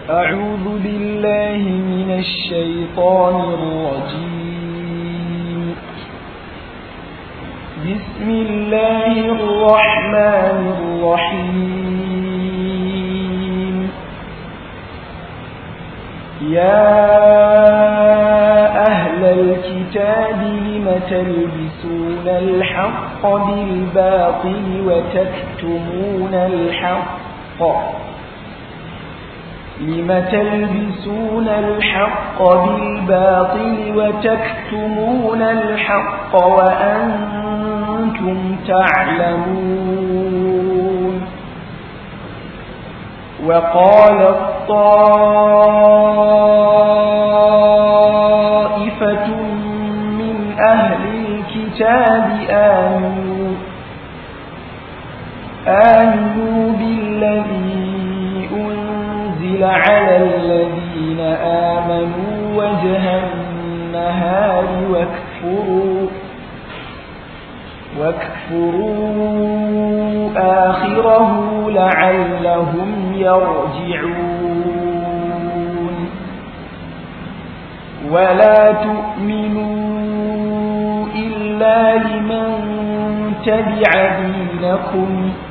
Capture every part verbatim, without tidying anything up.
أعوذ بالله من الشيطان الرجيم. بسم الله الرحمن الرحيم. يا أهل الكتاب لم تلبسون الحق بالباطل وتكتمون الحق لم تلبسون الحق بالباطل وتكتمون الحق وأنتم تعلمون. وقالت طائفة من أهل الكتاب آمنوا آمنوا بالذي أنزل على الذين آمنوا وجه النهار واكفروا واكفروا آخره لعلهم يرجعون. ولا تؤمنوا إلا لمن تبع دينكم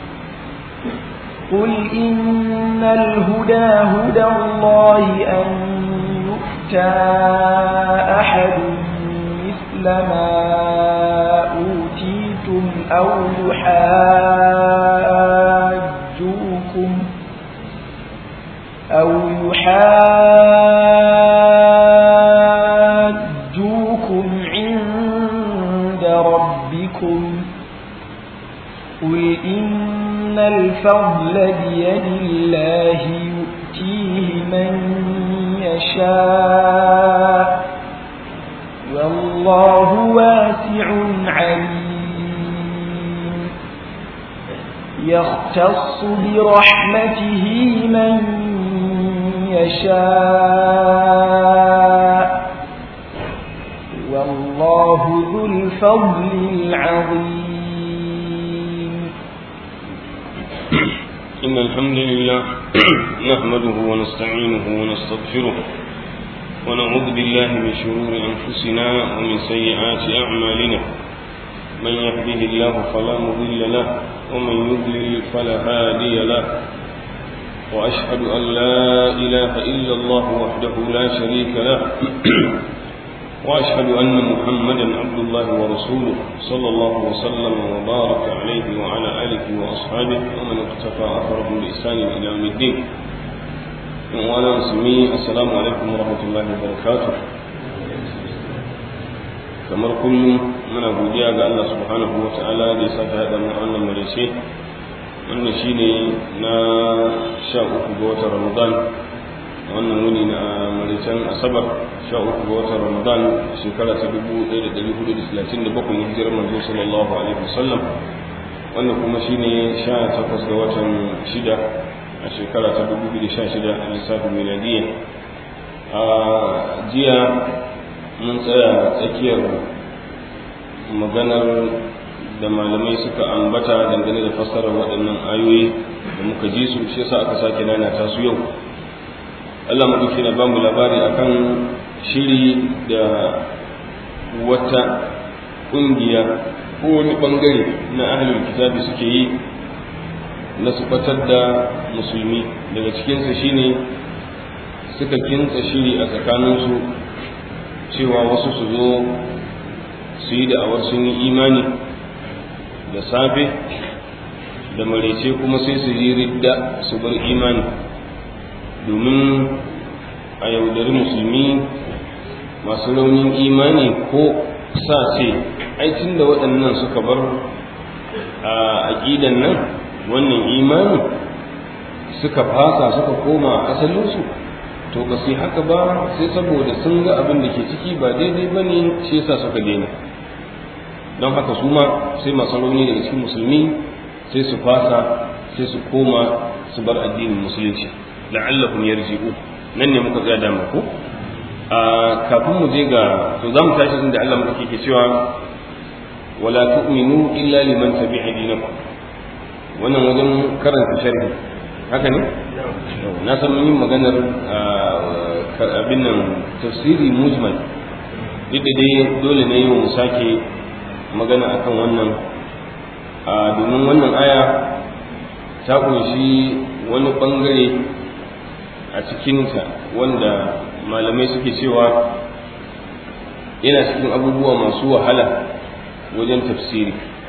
قل إن الهدى هدى الله أن يؤتى أحد مثل ما أوتيتم أو يحاجوكم أو يحاجوكم عند ربكم قل إن الفضل بيد الله يؤتيه من يشاء والله واسع عليم. يختص برحمته من يشاء والله ذو الفضل العظيم. إن الحمد لله نحمده ونستعينه ونستغفره ونعوذ بالله من شرور أنفسنا ومن سيئات أعمالنا. من يهده الله فلا مضل له ومن يضلل فلا هادي له. وأشهد أن لا إله إلا الله وحده لا شريك له وأشهد أن محمدا عبد الله ورسوله صلى الله وسلم وبارك عليه وعلى آله وأصحابه ومن اقتفى أثرهم بإحسان إلى يوم الدين. وأنا أسمي السلام عليكم ورحمة الله وبركاته. kamar kullum muna godiya ga Allah subhanahu wa ta'ala da ya saka haɗa mu wannan maraice wannan shine na sha uku ga watan Ramadan wannan wuni na maraicen asabar sha uku ga watan Ramadan shekara ta dubu ɗaya da ɗari hudu da talatin da bakwai na hijirar manzo sallallahu alaihi wasallam wannan kuma shine sha takwas ga watan shida a shekara ta dubu biyu da sha shida a lissafin miladiyya. A jiya mun tsaya tsakiyar maganar da malamai suka ambata dangane da fassarar waɗannan ayoyi da muka ji su, shi yasa aka sake nanata su yau. Allah madauki na bamu labari akan shiri da wata ƙungiya ko wani bangare na ahlul kitabi suke yi na su fatar da musulmi. Daga cikinsa shine suka kintsa shiri a tsakaninsu cewa wasu su zo su yi da'awar sun yi imani da safe da maraice kuma sai su yi ridda su bar imani domin a yaudari musulmi masu raunin imani ko sa ce aikin da waɗannan suka bar a aƙidan nan wannan imani suka fasa suka koma asalinsu to ba su haka ba sai saboda sun ga abin da ke ciki ba daidai ba ne shi yasa suka daina. don haka su ma sai masu rauni daga cikin musulmi sai su fasa sai su koma su bar addinin musulunci la'allahum yarji'u. nan ne muka ga dama ko a kafin mu je ga to zamu tashi inda Allah muke ke cewa wala tu'minu illa liman tabi'a dinakum. wannan wajen karanta sharhi haka ne na san mun yi maganar abin nan tafsiri mujmal duk da dai dole ne mu sake magana akan wannan domin wannan aya ta kunshi wani bangare a cikinta wanda malamai suke cewa yana cikin abubuwa masu wahala wajen tafsiri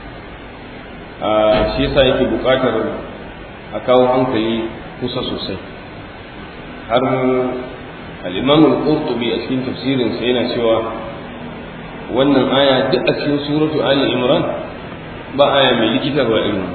shi yasa yake buƙatar a kawo hankali kusa sosai har al-imam al-qurtubi a cikin tafsirinsa yana cewa wannan aya duk a cikin suratu ali imran ba aya mai likitarwa irin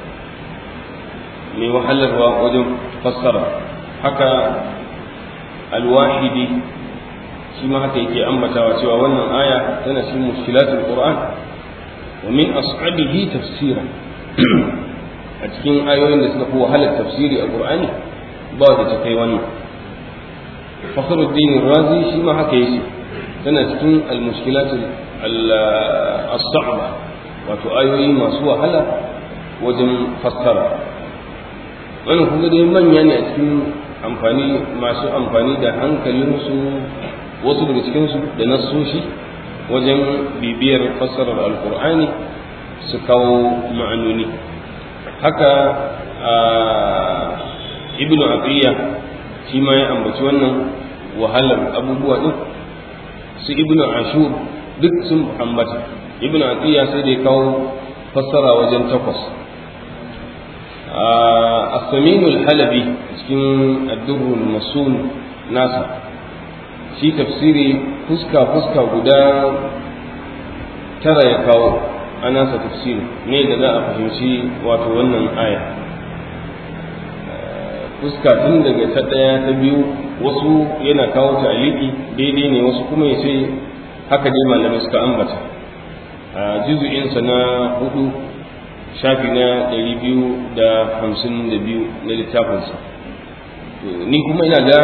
mai wahalarwa wajen fassara haka al-wahidi shi ma haka yake ambatawa cewa wannan aya tana cikin mushkilatul qur'an wa min as'abihi tafsiran a cikin ayoyin da suka fi wahalar tafsiri a qur'ani ba da ta kai wannan fakhruddin razi shi ma haka yake tana cikin al-mushkilatul as-sa'ba wato ayoyi masu wahala wajen fassara wannan kuma dai manya ne a cikin amfani masu amfani da hankalinsu wasu daga cikinsu da nassoshi wajen bibiyar fassarar alkur'ani su kawo ma'anoni haka ibnu abiya shi ma ya ambaci wannan wahalar abubuwa din su ibnu ashur duk sun ambata ibnu abiya sai da ya kawo fassara wajen takwas as-samin al-halabi cikin ad-durr al-masun nasa shi tafsiri fuska fuska guda tara ya kawo a nasa tafsiri ne da za a fahimci wato wannan aya fuska tun daga ta ɗaya ta biyu wasu yana kawo ta'aliki daidai ne wasu kuma ya ce haka dai malamai suka ambata a juzu'insa na hudu shafi na ɗari biyu da hamsin da biyu na littafinsa ni kuma ina ga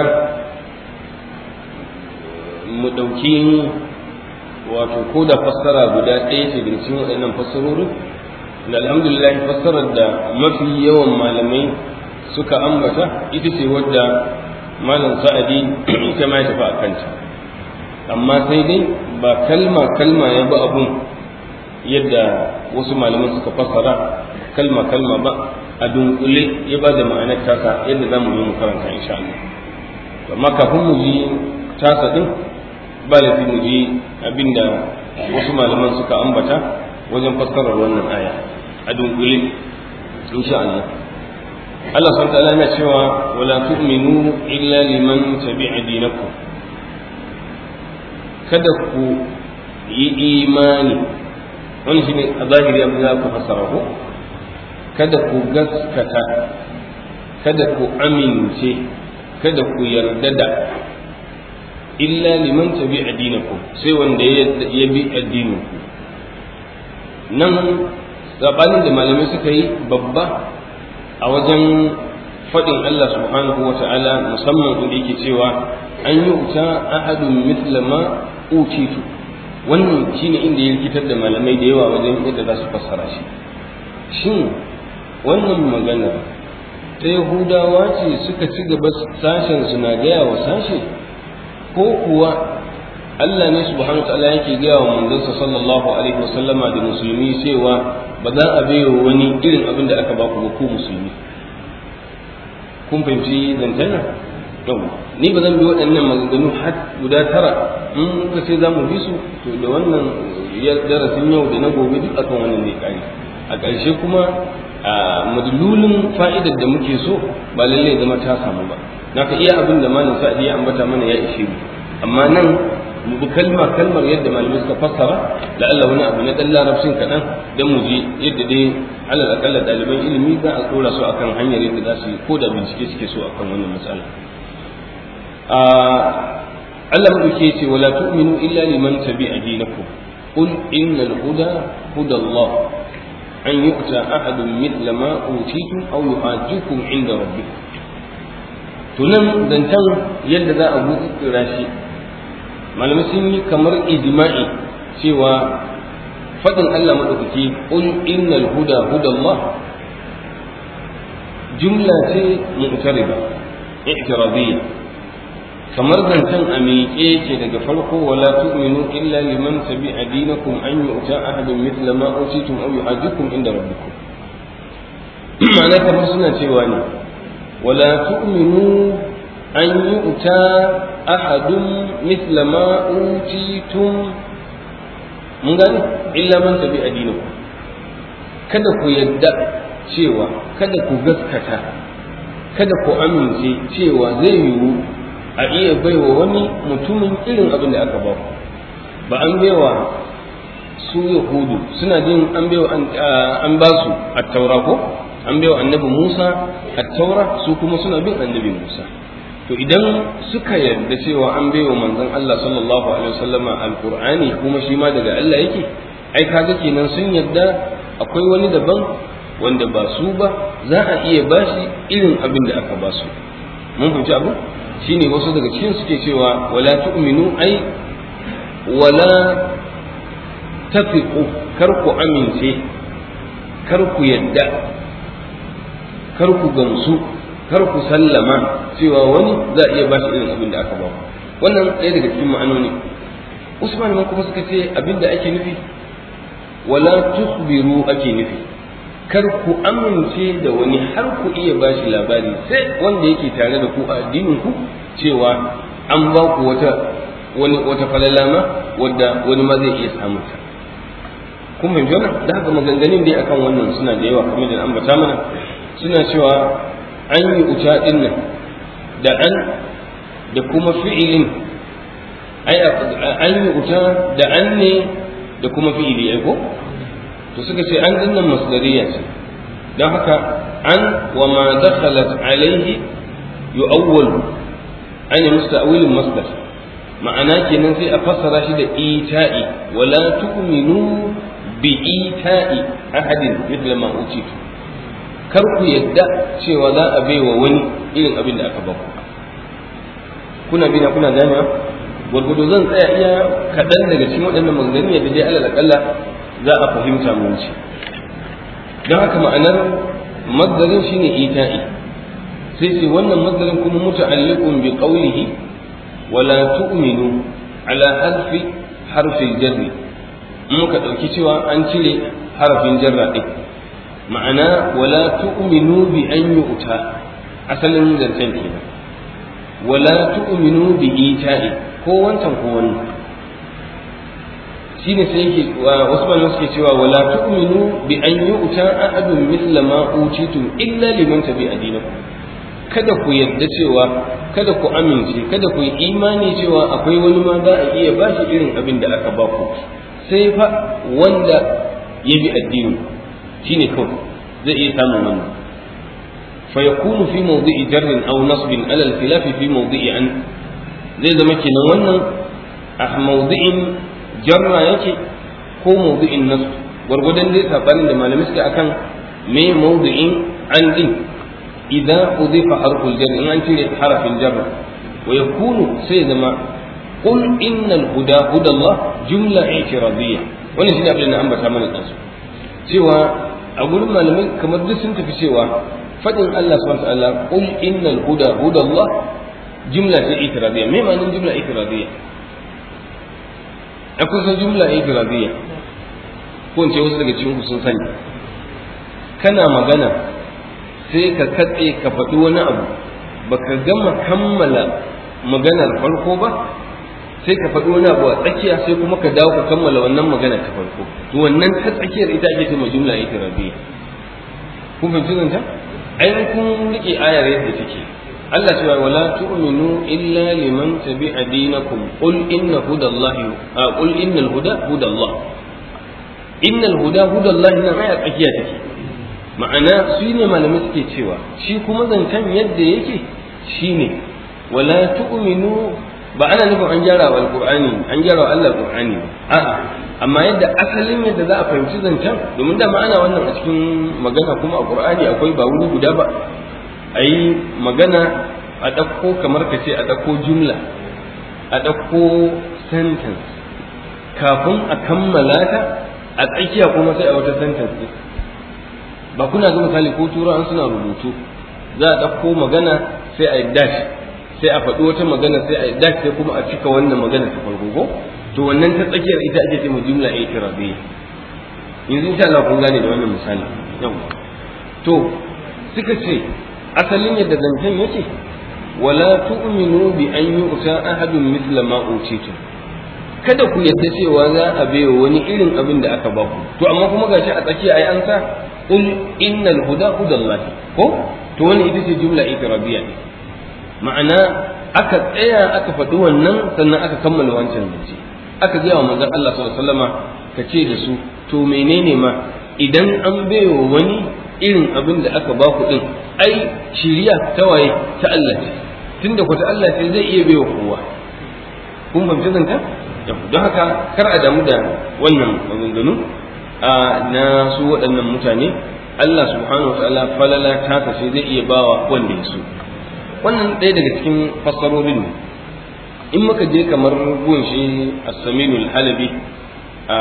mu ɗauki wato ko da fassara guda ɗaya ce daga cikin waɗannan fassarorin da alhamdulillah fassarar da mafi yawan malamai suka ambata ita ce wadda malam sa'adi ita ma ya tafi a kanta amma sai dai ba kalma kalma ya bi abun yadda wasu malaman suka fassara kalma kalma ba a dunkule ya ba da ma'anar tasa yadda za mu yi mu karanta insha Allah amma kafin mu ji tasa din ba da mu ji abinda wasu malaman suka ambata wajen fassarar wannan aya a dunkule insha Allah Allah subhanahu wa ta'ala yana cewa wala tu'minu illa liman tabi'a dinakum kada ku yi imani wani shine a zahiri abin da ku fassara ko kada ku gaskata kada ku amince kada ku yarda da illa liman tabi'a dinakum sai wanda ya bi addinin ku nan sabanin da malamai suka yi babba a wajen faɗin Allah subhanahu wa ta'ala musamman inda yake cewa an yi wuta ahadun mithla ma utitu wannan shine inda ya rikitar da malamai da yawa wajen yadda za su fassara shi shin wannan magana ta yahudawa ce suka ci gaba sashen suna gaya wa sashe ko kuwa Allah ne subhanahu wa ta'ala yake gaya wa manzansa sallallahu alaihi wasallama da musulmi cewa ba za a bai wa wani irin abin da aka ba ku ba ku musulmi kun fahimci zancen nan yau ni ba zan bi waɗannan maganganu har guda tara in muka ce za mu bi su to da wannan darasin yau da na gobe duk akan wannan zai kare a ƙarshe kuma a madlulin fa'idar da muke so ba lallai zama ta samu ba naka iya abin da malam sa'adi ya ambata mana ya ishe mu amma nan mu bi kalma kalmar yadda malamai suka fassara da Allah wani abu na dan larabcin kaɗan dan mu ji yadda dai alal akalla ɗaliban ilimi za a tsora su akan hanyar yadda za su yi ko da bincike suke so akan wannan matsala Allah madauke ce wala tu'minu illa liman tabi'a dinakum qul innal huda huda Allah an yu'ta ahadun mithla ma utitum aw yuhajjukum inda rabbikum to nan zancan yadda za a buɗe shi malamai sun yi kamar ijma'i cewa faɗin Allah maɗaukaki qul innal huda huda Allah jumla ce mu'tariba i'tiradiyya kamar zancen a miƙe ce daga farko wala tu'minu illa liman tabi'a dinakum an yu'ta ahadun mithla ma utitum aw yu'ajikum inda rabbikum ma'ana kamar suna cewa ne wala tu'minu an yu'ta ahadun mithla ma utitum mun gane illa man tabi'a dinakum kada ku yadda cewa kada ku gaskata kada ku amince cewa zai yiwu a iya baiwa wani mutumin irin abin da aka ba ku ba an baiwa su yahudu suna jin an baiwa an ba su at-taura ko an baiwa annabi Musa at-taura su kuma suna bin annabi Musa to idan suka yarda cewa an baiwa manzon Allah sallallahu alaihi wasallama al-Qur'ani kuma shi ma daga Allah yake ai kaga kenan sun yarda akwai wani daban wanda ba su ba za a iya bashi irin abin da aka ba su mun fahimci abu shine wasu daga cikin suke cewa wala tu'minu ai wala tafiqu kar ku amince kar ku yadda kar ku gamsu kar ku sallama cewa wani za a iya bashi irin abin da aka ba ku wannan ɗaya daga cikin ma'anoni Usman ma kuma suka ce abin da ake nufi wala tukhbiru ake nufi kar ku amince da wani har ku iya bashi labari sai wanda yake tare da ku a addinin ku cewa an ba ku wata wani wata falalama wadda wani ma zai iya samu ta kun fahimci wannan da haka maganganun dai akan wannan suna da yawa kamar da ambata mana suna cewa an yi uta din nan da an da kuma fi'ilin ai an yi uta da an ne da kuma fi'ili ai ko to suka ce an dinnan masdariya ce don haka an wa ma dakhalat alaihi yu'awwal an musta'wilun masdar ma'ana kenan sai a fassara shi da ita'i wala tu'minu bi ita'i ahadin mithla ma utitu kar ku yadda cewa za a baiwa wani irin abin da aka ba ku kuna bina kuna ganewa gwargwado zan tsaya iya kaɗan daga cikin waɗannan maganganun yadda dai alal akalla za a fahimta mu wuce don haka ma'anar mazdarin shine ita'i sai ce wannan mazdarin kuma muta'alliqun bi qawlihi wala tu'minu ala harfi harfil jarri in muka dauki cewa an cire harafin jarra din ma'ana wala tu'minu bi an yu'ta asalin zancen kenan wala tu'minu bi ita'i ko wancan ko wannan shine sai yake wasu malamai suke cewa wala tu'minu bi an yu'ta ahadun mithla ma utitum illa liman tabi'a dinakum kada ku yarda cewa kada ku amince kada ku yi imani cewa akwai wani ma za a iya bashi irin abin da aka ba ku sai fa wanda ya bi addini shine kawai zai iya samun wannan fa yakunu fi mawdi'i jarrin aw nasbin ala al-khilaf fi mawdi'i an zai zama kenan wannan a mawdi'in jarra yake ko mawdu'in nasb gwargwadon dai sabanin da malamai suke akan me mawdu'in an din idan udifa harful jar in an cire harafin jarra wa yakunu sai zama qul innal huda hudallah jumla i'tiradiyya wannan shine abin da ambata mana kansu cewa a gurin malamai kamar duk sun tafi cewa fadin Allah subhanahu wa ta'ala qul innal huda hudallah jumla ce i'tiradiyya me ma'anar jumla i'tiradiyya akwai san jumla i'tiradiyya ko in ce wasu daga cikin sun sani kana magana sai ka katse ka faɗi wani abu baka gama kammala maganar farko ba sai ka faɗi wani abu a tsakiya sai kuma ka dawo ka kammala wannan magana ta farko to wannan ta tsakiyar ita ake cewa jumla i'tiradiyya kun fahimci zanta ai kun rike ayar yadda take Allah cewa wala tu'minu illa liman tabi'a dinakum qul inna hudallahi qul innal huda hudallah innal huda hudallahi nan aya tsakiya take ma'ana su ne malamai suke cewa shi kuma zancen yadda yake shine wala tu'minu ba ana nufin an gyara wa alqur'ani an gyara wa Allah alqur'ani a'a amma yadda asalin yadda za a fahimci zancen domin da ma'ana wannan a cikin magana kuma a qur'ani akwai ba wuri guda ba a yi magana a ɗauko kamar ka ce a ɗauko jumla a ɗauko sentence kafin a kammala ta a tsakiya kuma sai a wata sentence ɗin ba kuna ga misali ko turawan suna rubutu za a ɗauko magana sai a yi dash sai a faɗi wata magana sai a yi dash sai kuma a cika wannan magana ta farko ko to wannan ta tsakiyar ita ake ce mu jumla i'tirabiyya. yanzu insha Allah kun gane da wannan misali yau to suka ce asalin yadda zancen yake wala tu'minu bi an yu'ta ahadun mithla ma utitu, kada ku yadda cewa za a baiwa wani irin abin da aka baku, to amma kuma gashi a tsakiya ai an sa qul innal huda hudallahi ko to wannan ita ce jumla i'tirabiyya ne, ma'ana aka tsaya aka faɗi wannan sannan aka kammala wancan zance aka gaya wa manzon Allah sallallahu alaihi wasallama ka ce da su to menene ma idan an baiwa wani irin abin da aka baku din ai shiriya ta waye ta Allah ce, tunda ku ta Allah ce zai iya baiwa kowa. kun fahimci zanta don haka kar a damu da wannan maganganu a na su waɗannan mutane. Allah subhanahu wa ta'ala falala ta kashe zai iya bawa wanda ya so. wannan ɗaya daga cikin fassarorin ne. in muka je kamar gunshi as-saminul halabi a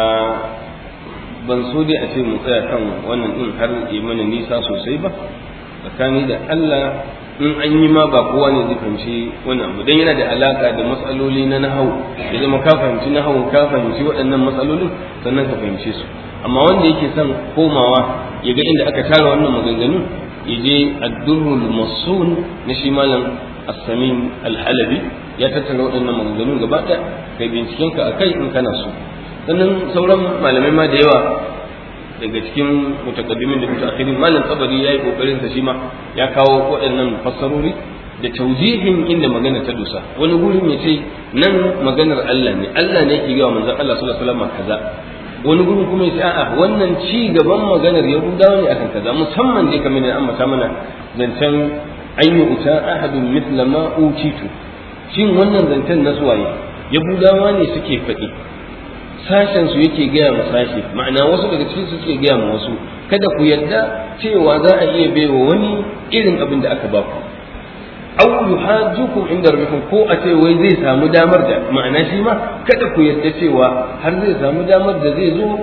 ban so dai a ce mu tsaya kan wannan din har yi mana nisa sosai ba tsakani da Allah, in an yi ma ba kowa ne zai fahimci wannan abu dan yana da alaka da matsaloli na nahawu, ya zama ka fahimci nahawu ka fahimci waɗannan matsalolin sannan ka fahimce su. amma wanda yake son komawa ya ga inda aka tara wannan maganganu ya je ad-durrul masun na shi malam as-samin al-halabi ya tattara waɗannan maganganu gaba ɗaya kai binciken ka akai in kana so. sannan sauran malamai ma da yawa daga cikin mutakaddimin da mutaakhirin, malam Tabari yayi kokarin sa shi ma ya kawo waɗannan fassarori da taujihin inda magana ta dusa. wani gurin ya ce nan maganar Allah ne, Allah ne yake ga manzon Allah sallallahu alaihi wasallam kaza. wani gurin kuma ya ce a'a wannan ci gaban maganar Yahudawa ne akan kaza, musamman dai kamar an mata mana zancen an yi uta ahadun mithla ma utitu. shin wannan zancen na suwaye? Yahudawa ne suke faɗi, sashen su yake gaya ma sashi, ma'ana wasu daga cikin su suke gaya ma wasu kada ku yarda cewa za a iya baiwa wani irin abin da aka baku. aw yuhajjukum inda rabbikum, ko a ce wai zai samu damar da, ma'ana shi ma kada ku yarda cewa har zai samu damar da zai zo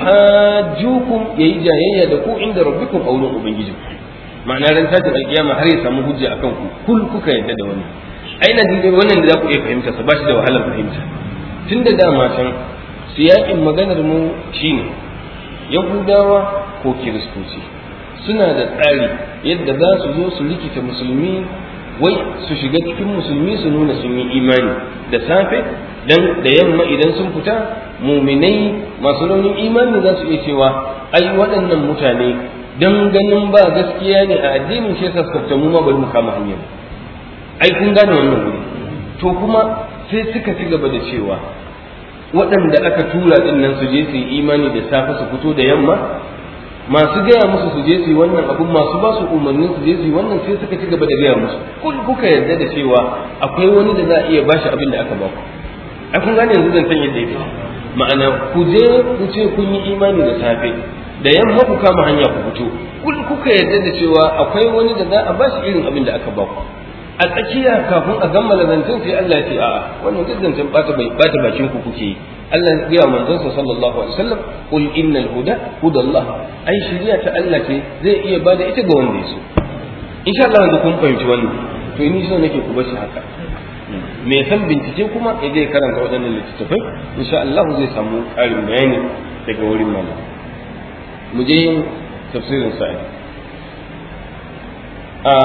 yuhajjukum yayi jayayya da ku inda rabbikum a wurin ubangiji, ma'ana ran tashin alkiyama har ya samu hujja akan ku kul kuka yarda da wani. aina dai wannan da za ku iya fahimta sa ba shi da wahalar fahimta. tunda dama can siyaƙin maganar mu shine Yahudawa ko Kiristoci suna da tsari yadda za su zo su rikita musulmi, wai su shiga cikin musulmi su nuna sun yi imani da safe, dan da yamma idan sun fita muminai masu raunin imani za su iya cewa ai waɗannan mutane dan ganin ba gaskiya ne a addinin shi yasa suka mu ma bari mu kama hanyar. ai kun gane wannan wuri. to kuma sai suka ci gaba da cewa waɗanda aka tura ɗin nan su je su yi imani da safe su fito da yamma, masu gaya musu su je su yi wannan abun, masu ba su umarnin su je su yi wannan, sai suka ci gaba da gaya musu kun kuka yarda da cewa akwai wani da za a iya bashi abin da aka ba ku. a kun gane yanzu zan san yadda yake, ma'ana ku je ku ce kun yi imani da safe, da yamma ku kama hanya ku fito, kun kuka yarda da cewa akwai wani da za a bashi irin abin da aka ba ku. a tsakiya kafin a gammala zancen sai Allah ya ce a'a wannan duk zancen bata bai bata bakin ku kuke yi. Allah ya ga manzon sa sallallahu alaihi wasallam qul innal huda hudallah, ai shari'a ta Allah ce zai iya bada ita ga wanda ya so. insha Allah da kun fahimci wannan to ni so nake ku bashi haka. me san bincike kuma ya zai karanta waɗannan littattafai, insha Allah zai samu ƙarin bayani daga wurin malam. mu je tafsirin sa'i. a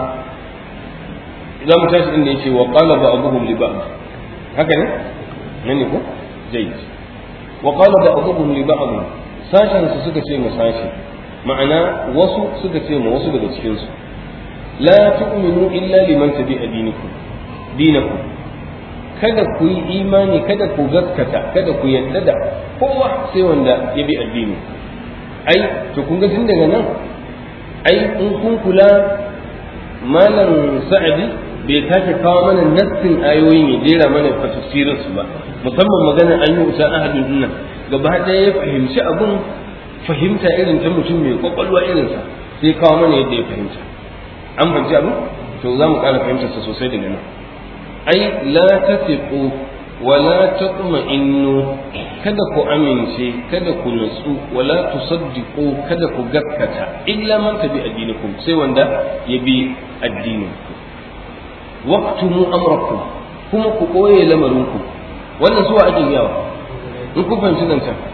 za mu tashi inda yake wa qala ba'dhum li ba'd, haka ne nan ne ko jayyid. wa qala ba'dhum li ba'd, sashen su suka ce mu sashi, ma'ana wasu suka ce mu wasu daga cikin su la tu'minu illa liman tabi'a dinakum dinakum, kada ku yi imani, kada ku gaskata, kada ku yarda da kowa sai wanda ya bi addini. ai to kun ga tun daga nan ai in kun kula malam sa'adi bai take kawo mana nassin ayoyi mai jera mana tafsirin su ba, musamman magana an yi usa ahadin dinnan gaba ɗaya ya fahimci abun fahimta irin ta mutum mai kwakwalwa irinsa, sai kawo mana yadda ya fahimta. an fahimci abin to za mu ƙara fahimtar sa sosai daga nan. ai la tasiqu wala tatma'innu kada ku amince kada ku nutsu wala tusaddiqu kada ku gaskata illa man tabi addinikum sai wanda ya bi addininku waqtumu amrakum kuma ku koye lamarinku wannan suwa ake yawa in ku fahimci nan can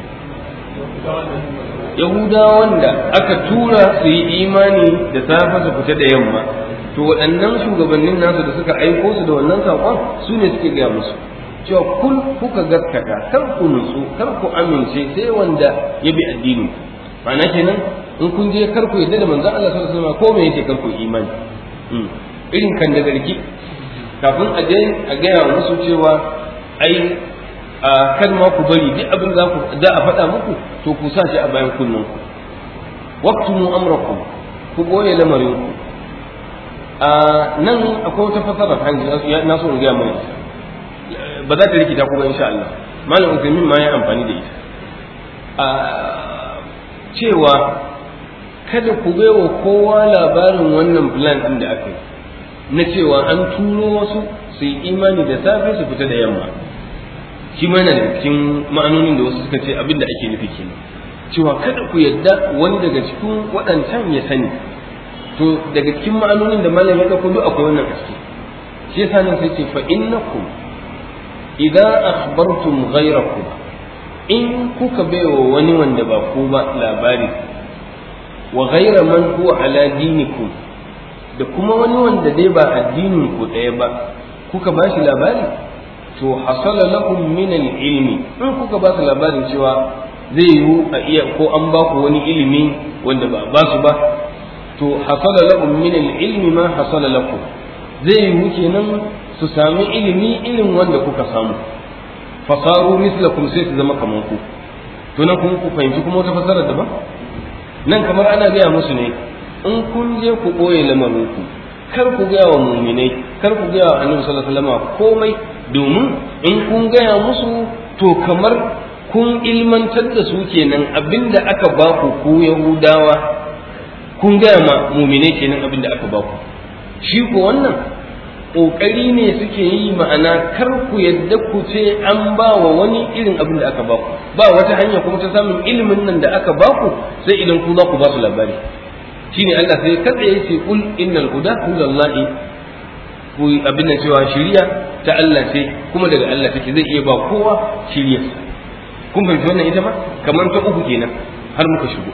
yahudawa wanda aka tura su yi imani da safe su fita da yamma to waɗannan shugabannin nasu da suka aiko su da wannan saƙon su ne suke gaya musu cewa kun kuka gaskata kar ku nutsu kar ku amince sai wanda ya bi addini ma'ana kenan in kun je kar ku yadda da manzon Allah sallallahu alaihi wasallam ko me yake kar ku imani irin kan da garki kafin a je a gaya musu cewa ai a kan ma ku bari duk abin da ku za a faɗa muku to ku sa shi a bayan kullun ku waqtumu amrakum ku boye lamarin ku a nan akwai wata fasara ta hanji na so in gaya mai ba za ta rikita ku ba insha Allah malam Usaimin ma ya amfani da ita a cewa kada ku baiwa kowa labarin wannan plan din da aka yi na cewa an turo wasu su yi imani da safe su fita da yamma shi ma yana da cikin ma'anonin da wasu suka ce abin da ake nufi kenan cewa kada ku yadda wani daga cikin waɗancan ya sani to daga cikin ma'anonin da malam ya dauko duk akwai wannan aski shi yasa nan sai ce fa innakum idza akhbartum ghayrakum in kuka baiwa wani wanda ba ku ba labari wa ghayra man huwa ala dinikum da kuma wani wanda dai ba addinin ku ɗaya ba kuka ba shi labari to hasala lakum min al-ilmi in kuka ba su labarin cewa zai yiwu a iya ko an ba ku wani ilimi wanda ba ba su ba to hasala lakum min al-ilmi ma hasala lakum zai yiwu kenan su sami ilimi irin wanda kuka samu fasaru mislakum sai su zama kaman ku to nan kuma ku fahimci kuma wata fasara daban nan kamar ana gaya musu ne in kun je ku ɓoye lamarinku kar ku gaya wa muminai kar ku gaya wa annabi sallallahu alaihi wasallam komai domin in kun gaya musu to kamar kun ilmantar da su kenan abinda aka ba ku ku yahudawa kun gaya ma muminai kenan abinda aka ba ku shi ko wannan kokari ne suke yi ma'ana kar ku yadda ku ce an ba wa wani irin abin da aka ba ku ba wata hanya kuma ta samun ilimin nan da aka ba ku sai idan ku za ku ba su labari shine Allah sai kada ya ce kul innal huda hudallahi ku abin nan cewa shiriya ta Allah ce kuma daga Allah take zai iya ba kowa shiriya kun fahimci wannan ita ma kamar ta uku kenan har muka shigo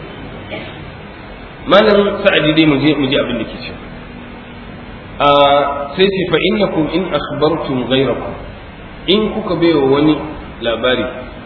malam sa'adi dai mu je mu je abin da ke cewa sai ce fa innakum in akhbartum ghayrakum in kuka baiwa wani labari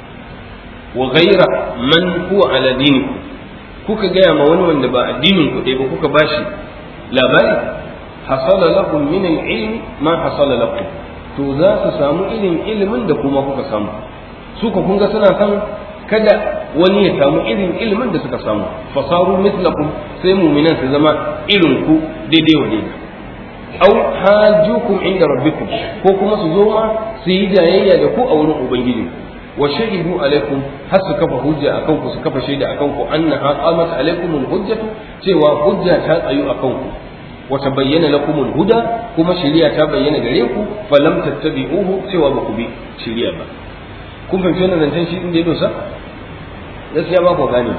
wa ghayra man huwa ala dinikum kuka gaya ma wani wanda ba addinin ku dai ba kuka bashi labari hasala lakum min al-ilm ma hasala lakum to za su samu irin ilimin da kuma kuka samu su ka kun ga suna san kada wani ya samu irin ilimin da suka samu fasaru mislakum sai mu'minan su zama irin ku daidai wa daidai aw hajjukum inda rabbikum ko kuma su zo ma su yi jayayya da ku a wurin ubangiji wa shahidu alaikum har su kafa hujja akan ku su kafa shaida akan ku annaha qamat alaikum alhujjatu cewa hujja ta tsayu akan ku wa tabayyana lakum alhuda kuma shari'a ta bayyana gare ku falam tattabi'uhu cewa ba ku bi shari'a ba kun fahimci wannan zancen shi inda ya dosa gaskiya ba ku gane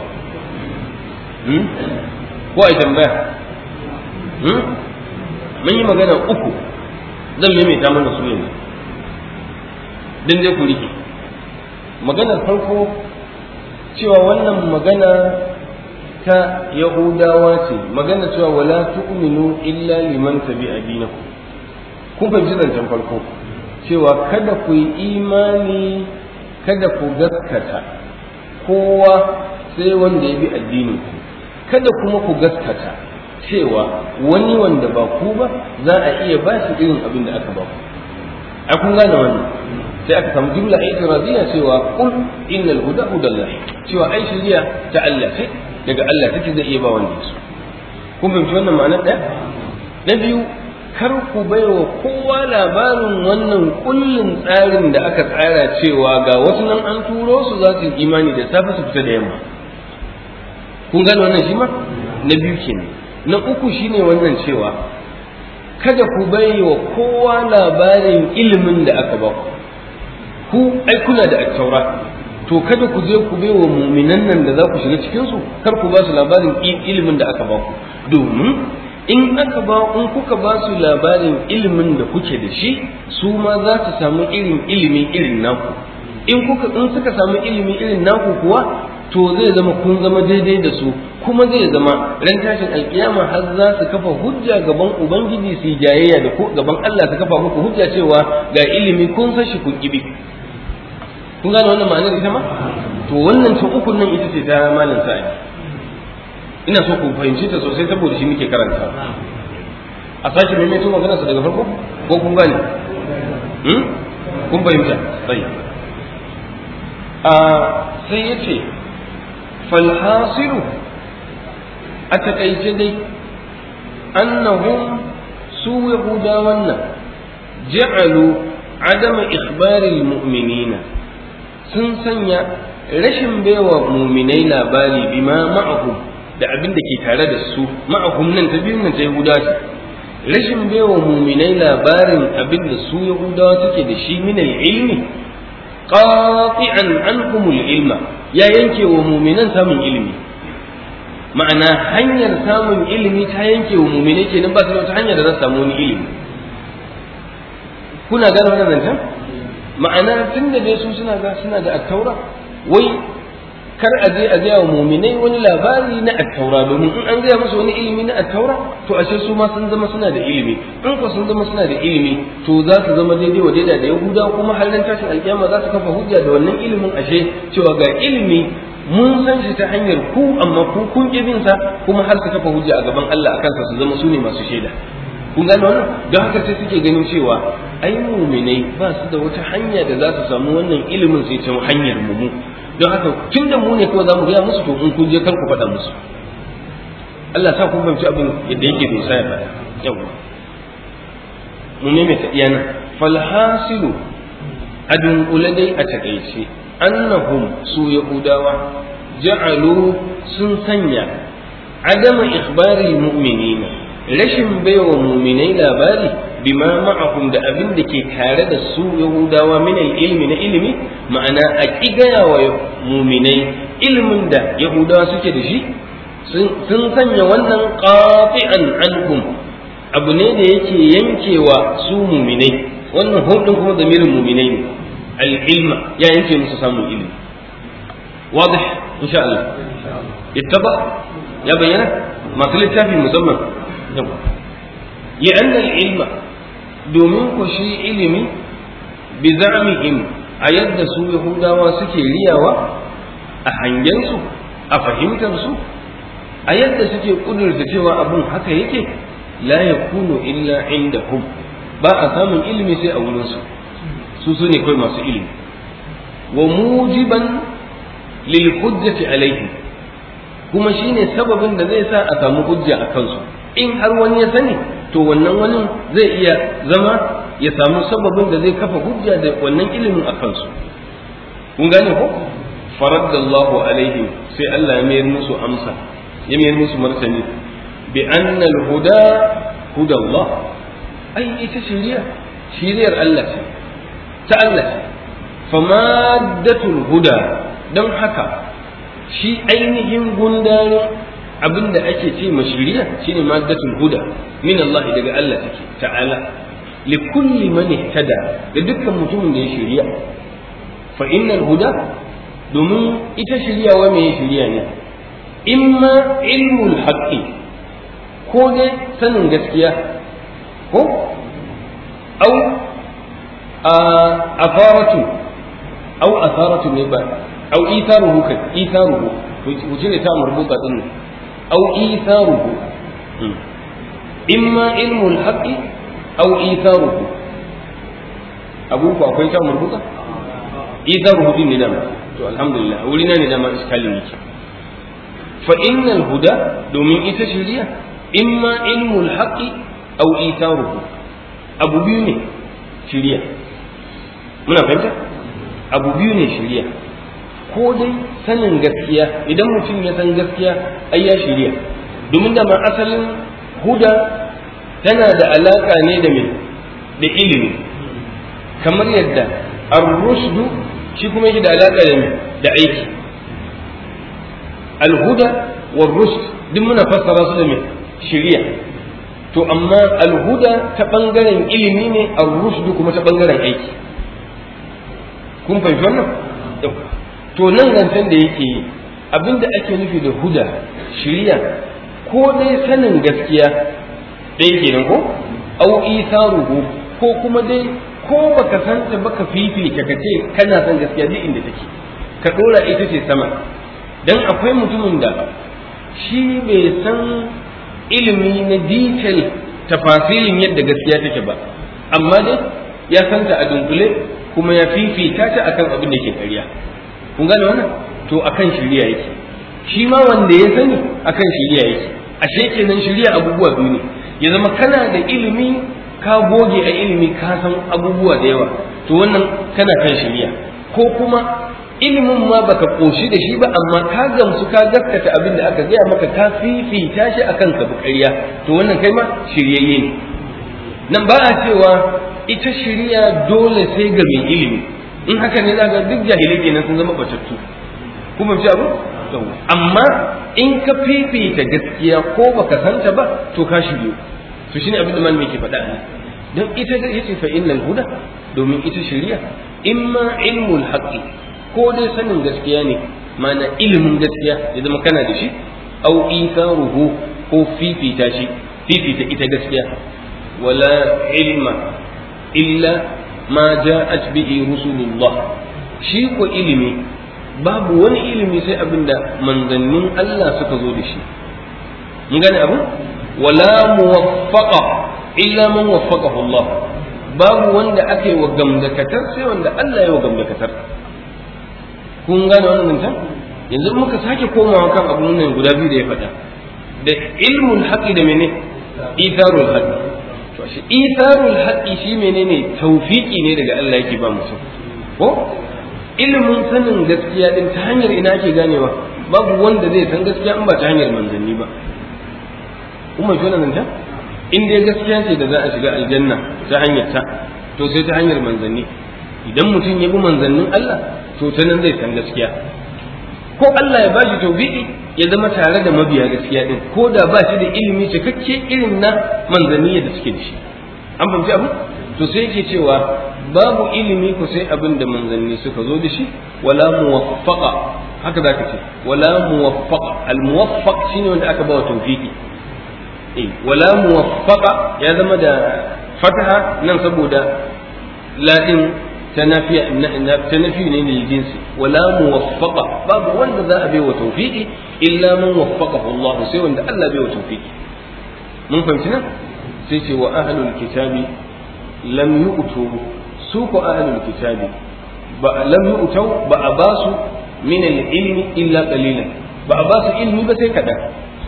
hmm ko ai tambaya hmm mun yi magana uku zan maimaita mana su yanzu don dai ku rike maganar farko cewa wannan magana ta yahudawa ce magana cewa wala tu'minu illa liman tabi'a dinakum kun fahimci zancen farko cewa kada ku yi imani kada ku gaskata kowa sai wanda ya bi addinin ku kada kuma ku gaskata cewa wani wanda ba ku ba za a iya ba shi irin abin da aka ba ku a kun gane wannan sai aka samu jumla itiradiyya cewa qul innal huda hudallah cewa ai shiriya ta Allah ce daga Allah take zai iya ba wanda su kun fahimci wannan ma'anar ɗaya na biyu kar ku baiwa kowa labarin wannan kullun tsarin da aka tsara cewa ga wasu nan an turo su za su yi imani da safe su fita da yamma kun gane wannan shi ma na biyu kenan na uku shine wannan cewa kada ku bai wa kowa labarin ilimin da aka ba ku ku ai kuna da at-taura to kada ku je ku baiwa mu'minan nan da za ku shiga cikin su kar ku ba su labarin ilimin da aka ba ku domin in aka ba in kuka ba su labarin ilimin da kuke da shi su ma za su samu irin ilimi irin naku in kuka in suka samu ilimi irin naku kuwa to zai zama kun zama daidai da su kuma zai zama ran tashin alkiyama har za su kafa hujja gaban ubangiji su jayayya da ku gaban Allah su kafa muku hujja cewa ga ilimi kun san shi kun kibi kun gane wannan ma'anar ita ma to wannan ta uku nan ita ce ta malam sa'i ina so ku fahimci ta sosai saboda shi muke karanta a sashi mai mai magana sa daga farko ko kun gane hmm? kun fahimta sai a sai yace fal hasilu a takaice dai annahum su yahudawan nan ja'alu adama ikhbaril mu'minina sun sanya rashin baiwa mu'minai labari bima ma'ahum da abin da ke tare da su ma'ahum nan ta biyun nan ta yahudawa ce rashin baiwa mu'minai labarin abin da su yahudawa suke da shi min ilmi qati'an anhum ilma ya yanke wa mu'minan samun ilimi ma'ana hanyar samun ilimi ta yanke wa mu'minai kenan ba su da wata hanya da za su samu wani ilimi kuna gane wannan zancen ma'ana tun da dai su suna ga suna da attaura wai kar a je a gaya wa mu'minai wani labari na attaura domin in an gaya musu wani ilimi na attaura to ashe su ma sun zama suna da ilimi in ko sun zama suna da ilimi to za su zama daidai wa daidai da yahuda kuma har ran tashin alkiyama za su kafa hujja da wannan ilimin ashe cewa ga ilimi mun san shi ta hanyar ku amma ku kun bin sa kuma har su kafa hujja a gaban Allah akan sa su zama su ne masu shaida kun gane wannan don haka sai suke ganin cewa ai mu'minai ba su da wata hanya da za su samu wannan ilimin sai ta hanyar mu don haka tun da mu ne kawai za mu gaya musu to in kun je kar ku faɗa musu Allah sa kun fahimci abin yadda yake dosa ya faɗa yawa mu ne mai taɗiya nan falhasilu adun uladai a taƙaice annahum su yahudawa ja'alu sun sanya adama ikhbaril mu'minina rashin baiwa mu'minai labari bima ma'ahum da abin da ke tare da su yahudawa min ilmi na ilimi ma'ana a kigaya wa mu'minai ilimin da yahudawa suke da shi sun sanya wannan qati'an anhum abu ne da yake yankewa su mu'minai wannan hudun kuma zamirin mu'minai ne al-ilma ya yanke musu samun ilimi واضح ان شاء الله اتبع يا بينا ما في littafi musamman لأن العلم domin ku shi ilimi bi za'mihim a yadda su yahudawa suke riyawa a hangensu a fahimtarsu a yadda suke kudurta cewa abun haka yake la yakunu illa indahum ba a samun ilimi sai a wurinsu su su ne kawai masu ilimi wa mujiban lil hujjati alaihim kuma shine sababin da zai sa a samu hujja a kansu in har wani ya sani to wannan wani zai iya zama ya samu sababin da zai kafa hujja da wannan ilimin a kansu kun gane ko faraddallahu alaihim sai Allah ya mayar musu amsa ya mayar musu martani bi anna al-huda huda Allah ai ita shari'a shari'ar Allah ce ta Allah ce famaddatul huda don haka shi ainihin gundarin abin da ake ce ma shari'a shine maddatul huda min Allah daga Allah take ta'ala li kulli man ihtada da dukkan mutumin da ya shari'a fa innal huda domin ita shari'a wa me shari'a ne imma ilmul haqqi ko dai sanin gaskiya ko au afaratu au asaratu ne ba au itharuhu kai itharuhu wuce ne ta marbuta din أو إيثاره إما علم الحق أو إيثاره أبوك أخوي كم مربوطة إيثاره دين ندم الحمد لله ولنا ندم إسكالي فإن الهدى دومين إتشريع إما علم الحق أو إيثاره أبو بيوني شريع منا فهمت أبو بيوني شريع ko dai sanin gaskiya idan mutum ya san gaskiya ai ya shirya domin da ma asalin huda tana da alaka ne da me da ilimi kamar yadda ar-rushd shi kuma yake da alaka da me da aiki al-huda war-rushd duk muna fassara su da me shari'a to amma al-huda ta bangaren ilimi ne ar-rushd kuma ta bangaren aiki kun fahimci wannan to nan zancen da yake yi abinda ake nufi da huda shari'a ko dai sanin gaskiya ɗaya kenan ko au isaruhu ko kuma dai ko baka san ta baka fifita ka ce kana san gaskiya duk inda take ka dora ita ce sama dan akwai mutumin da shi bai san ilimi na detail tafasirin yadda gaskiya take ba amma dai ya san ta a dunkule kuma ya fifita ta akan abin da ke ƙarya kun gane wannan to akan shiriya yake shi ma wanda ya sani akan shiriya yake ashe kenan shiriya abubuwa biyu ne ya zama kana da ilimi ka goge a ilimi ka san abubuwa da yawa to wannan kana kan shiriya ko kuma ilimin ma baka koshi da shi ba amma ka gamsu ka gaskata abin da aka gaya maka ka fifita shi akan ka bukariya to wannan kai ma shiryayye ne nan ba a cewa ita shiriya dole sai ga mai ilimi in haka ne zaka duk jahilai kenan sun zama batattu kuma ci abu amma in ka fifita gaskiya ko baka santa ba to ka shiryu to shine abin da malami ke faɗa ne dan ita da yace fa innal huda domin ita shari'a imma ilmul haqqi ko dai sanin gaskiya ne mana ilimin gaskiya ya zama kana da shi au itharuhu ko fifita shi fifita ita gaskiya wala ilma illa ma ja'at bihi rusulullah shi ko ilimi babu wani ilimi sai abinda manzannin Allah suka zo da shi mun gane abu wala muwaffaqa illa man waffaqahu Allah babu wanda aka yi wa gamdakatar sai wanda Allah ya wa gamdakatar kun gane wannan nan yanzu muka sake komawa kan abun nan guda biyu da ya faɗa da ilmul haqqi da mene itharul haqqi to shi itharul haqqi shi menene tawfiki ne daga Allah yake ba mutum ko ilimin sanin gaskiya din ta hanyar ina ake ganewa babu wanda zai san gaskiya in ba ta hanyar manzanni ba kuma shi nan ta in dai gaskiya ce da za a shiga aljanna ta hanyar ta to sai ta hanyar manzanni idan mutum ya bi manzannin Allah to ta nan zai san gaskiya ko Allah ya bashi tawfiqi ya zama tare da mabiya gaskiya din ko da ba shi da ilimi cikakke irin na manzanni da suke da shi an fahimci abu to sai yake cewa babu ilimi ko sai abin da manzanni suka zo da shi wala muwaffaqa haka zaka ce wala muwaffaqa al muwaffaq shine wanda aka bawa tawfiqi eh wala muwaffaqa ya zama da fataha nan saboda ladin tanafiya tanafi ne lil jinsi wala muwaffaqa babu wanda za a baiwa tawfiqi illa man waffaqahu Allah sai wanda Allah baiwa tawfiqi mun fahimci nan sai ce wa ahlul kitabi lam yu'tu su ko ahlul kitabi ba lam yu'tu ba a basu min al-ilmi illa qalilan ba a basu ilmi ba sai kadan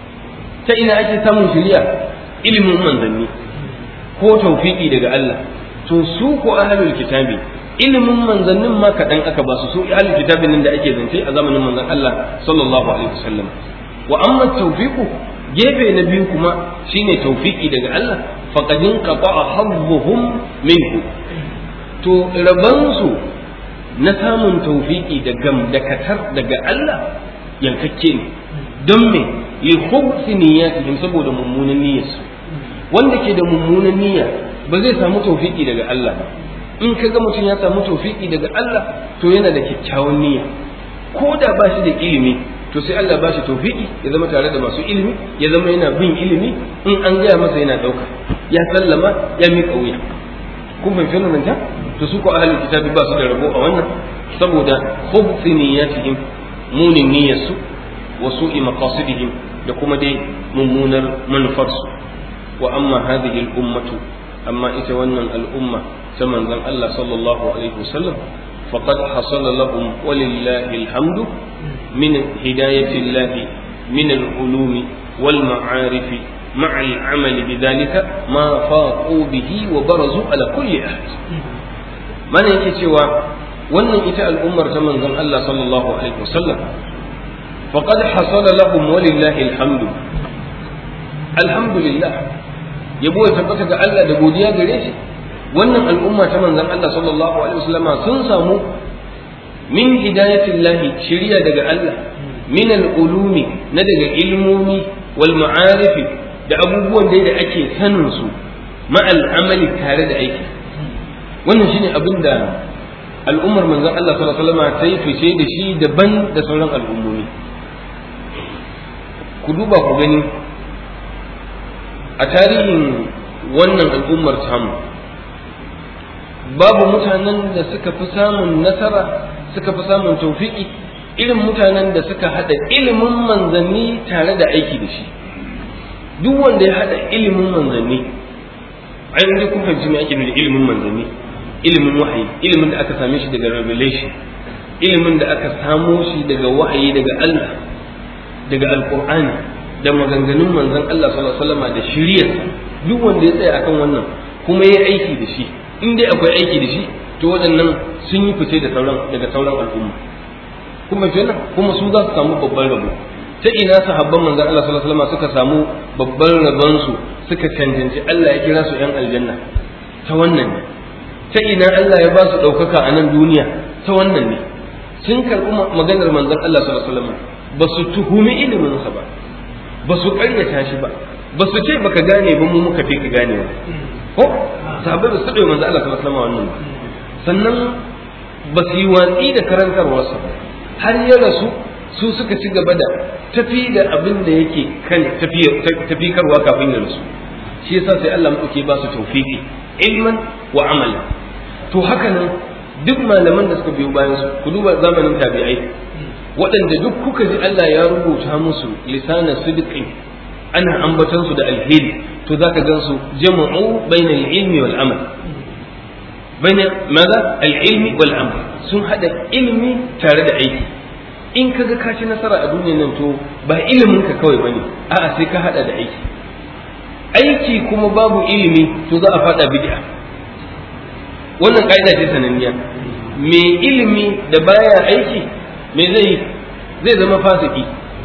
ta ina ake samun shiriya ilimin manzanni ko tawfiqi daga Allah to su ko ahlul kitabi ilimin manzannin ma kadan aka basu su ahlul kitabin nan da ake zance a zamanin manzon Allah sallallahu alaihi wasallam wa amma tawfiqu gefe na biyu kuma shine tawfiqi daga Allah faqad inqata'a hadduhum minhu to rabansu na samun tawfiqi da gamdakatar daga Allah yankakke ne don me li khubthi niyyatihim saboda mummunan niyyarsu wanda ke da mummunan niyya ba zai samu tawfiqi daga Allah ba in ka ga mutum ya samu tawfiqi daga Allah to yana da kyakkyawan niyya ko da ba shi da ilimi to sai Allah ba shi tawfiqi ya zama tare da masu ilimi ya zama yana bin ilimi in an gaya masa yana dauka ya sallama ya miƙa wuya kun fahimci nan ta to su ko ahlul kitabi ba su da rabo a wannan saboda khubthi niyyatihim munin niyyarsu wa su'i maqasidihim da kuma dai mummunar manufarsu wa amma hadhihi al-ummatu amma ita wannan al'umma ta manzon Allah sallallahu alaihi wasallam faqad hasala lahum walillahi alhamdu min hidayati Allah min al-ulum wal ma'arif ma'a al-amal bidhalika ma faqu bihi wa barazu ala kulli ahad mana yake cewa wannan ita al'ummar ta manzon Allah sallallahu alaihi wasallam faqad hasala lahum walillahi alhamdu alhamdulillah yabo ya tabbata ga Allah da godiya gare shi wannan al'umma ta manzon Allah sallallahu alaihi wasallama sun samu min hidayatillahi shiriya daga Allah min al-ulumi na daga ilmomi wal ma'arifi da abubuwan da ake sanin su ma'al amali tare da aiki. Wannan shine abin da al'ummar manzon Allah sallallahu alaihi wasallama ta yi fice da shi daban da sauran al'ummomi. Ku duba ku gani a tarihin wannan al'ummar tamu babu mutanen da suka fi samun nasara suka fi samun tawfiki irin mutanen da suka hada ilimin manzanni tare da aiki da shi. Duk wanda ya hada ilimin manzanni, ai inda kun fahimci me ake nufi da ilimin manzanni, ilimin wahayi, ilimin da aka same shi daga revelation, ilimin da aka samo shi daga wahayi daga Allah, daga alqur'ani da maganganun manzon Allah sallallahu alaihi wasallam da shiriyar. Duk wanda ya tsaya akan wannan kuma ya aiki da shi, in dai akwai aiki da shi, to waɗannan sun yi fice da sauran daga sauran al'umma. Kuma kenan kuma su za su samu babban rabo. Ta ina sahabban manzon Allah sallallahu alaihi wasallam suka samu babban rabon su, suka cancanci Allah ya kira su yan aljanna? Ta wannan ne. Ta ina Allah ya ba su ɗaukaka a nan duniya? Ta wannan ne. Sun karɓi maganar manzon Allah sallallahu alaihi wasallam, ba su tuhumi iliminsa ba, ba su ƙaryata shi ba, ba su ce baka gane ba mu muka fi ka gane ba. Ko sahabbai ba su taɓa manzon Allah sallallahu alaihi wasallam wannan ba. Sannan ba su yi watsi da karantarwarsa ba, har ya rasu su suka ci gaba da tafi da abin da yake kan tafikarwa kafin ya rasu. Shi yasa sai Allah muke ba su tawfiki ilman wa amalan. To haka nan duk malaman da suka biyo bayan su, ku duba zamanin tabi'ai waɗanda duk kuka ji Allah ya rubuta musu lisana sidqin, ana ambatan su da alheri, to zaka gan su jama'u bainal ilmi wal amal. Baina maza al-ilmi wal amal, sun hada ilmi tare da aiki. In kaga ka ci nasara a duniyar nan to ba ilimin ka kawai bane, a'a sai ka hada da aiki. Aiki kuma babu ilimi to za a fada bid'a. Wannan kaida ce sananniya. Me ilimi da baya aiki me zai zai zama fasiki,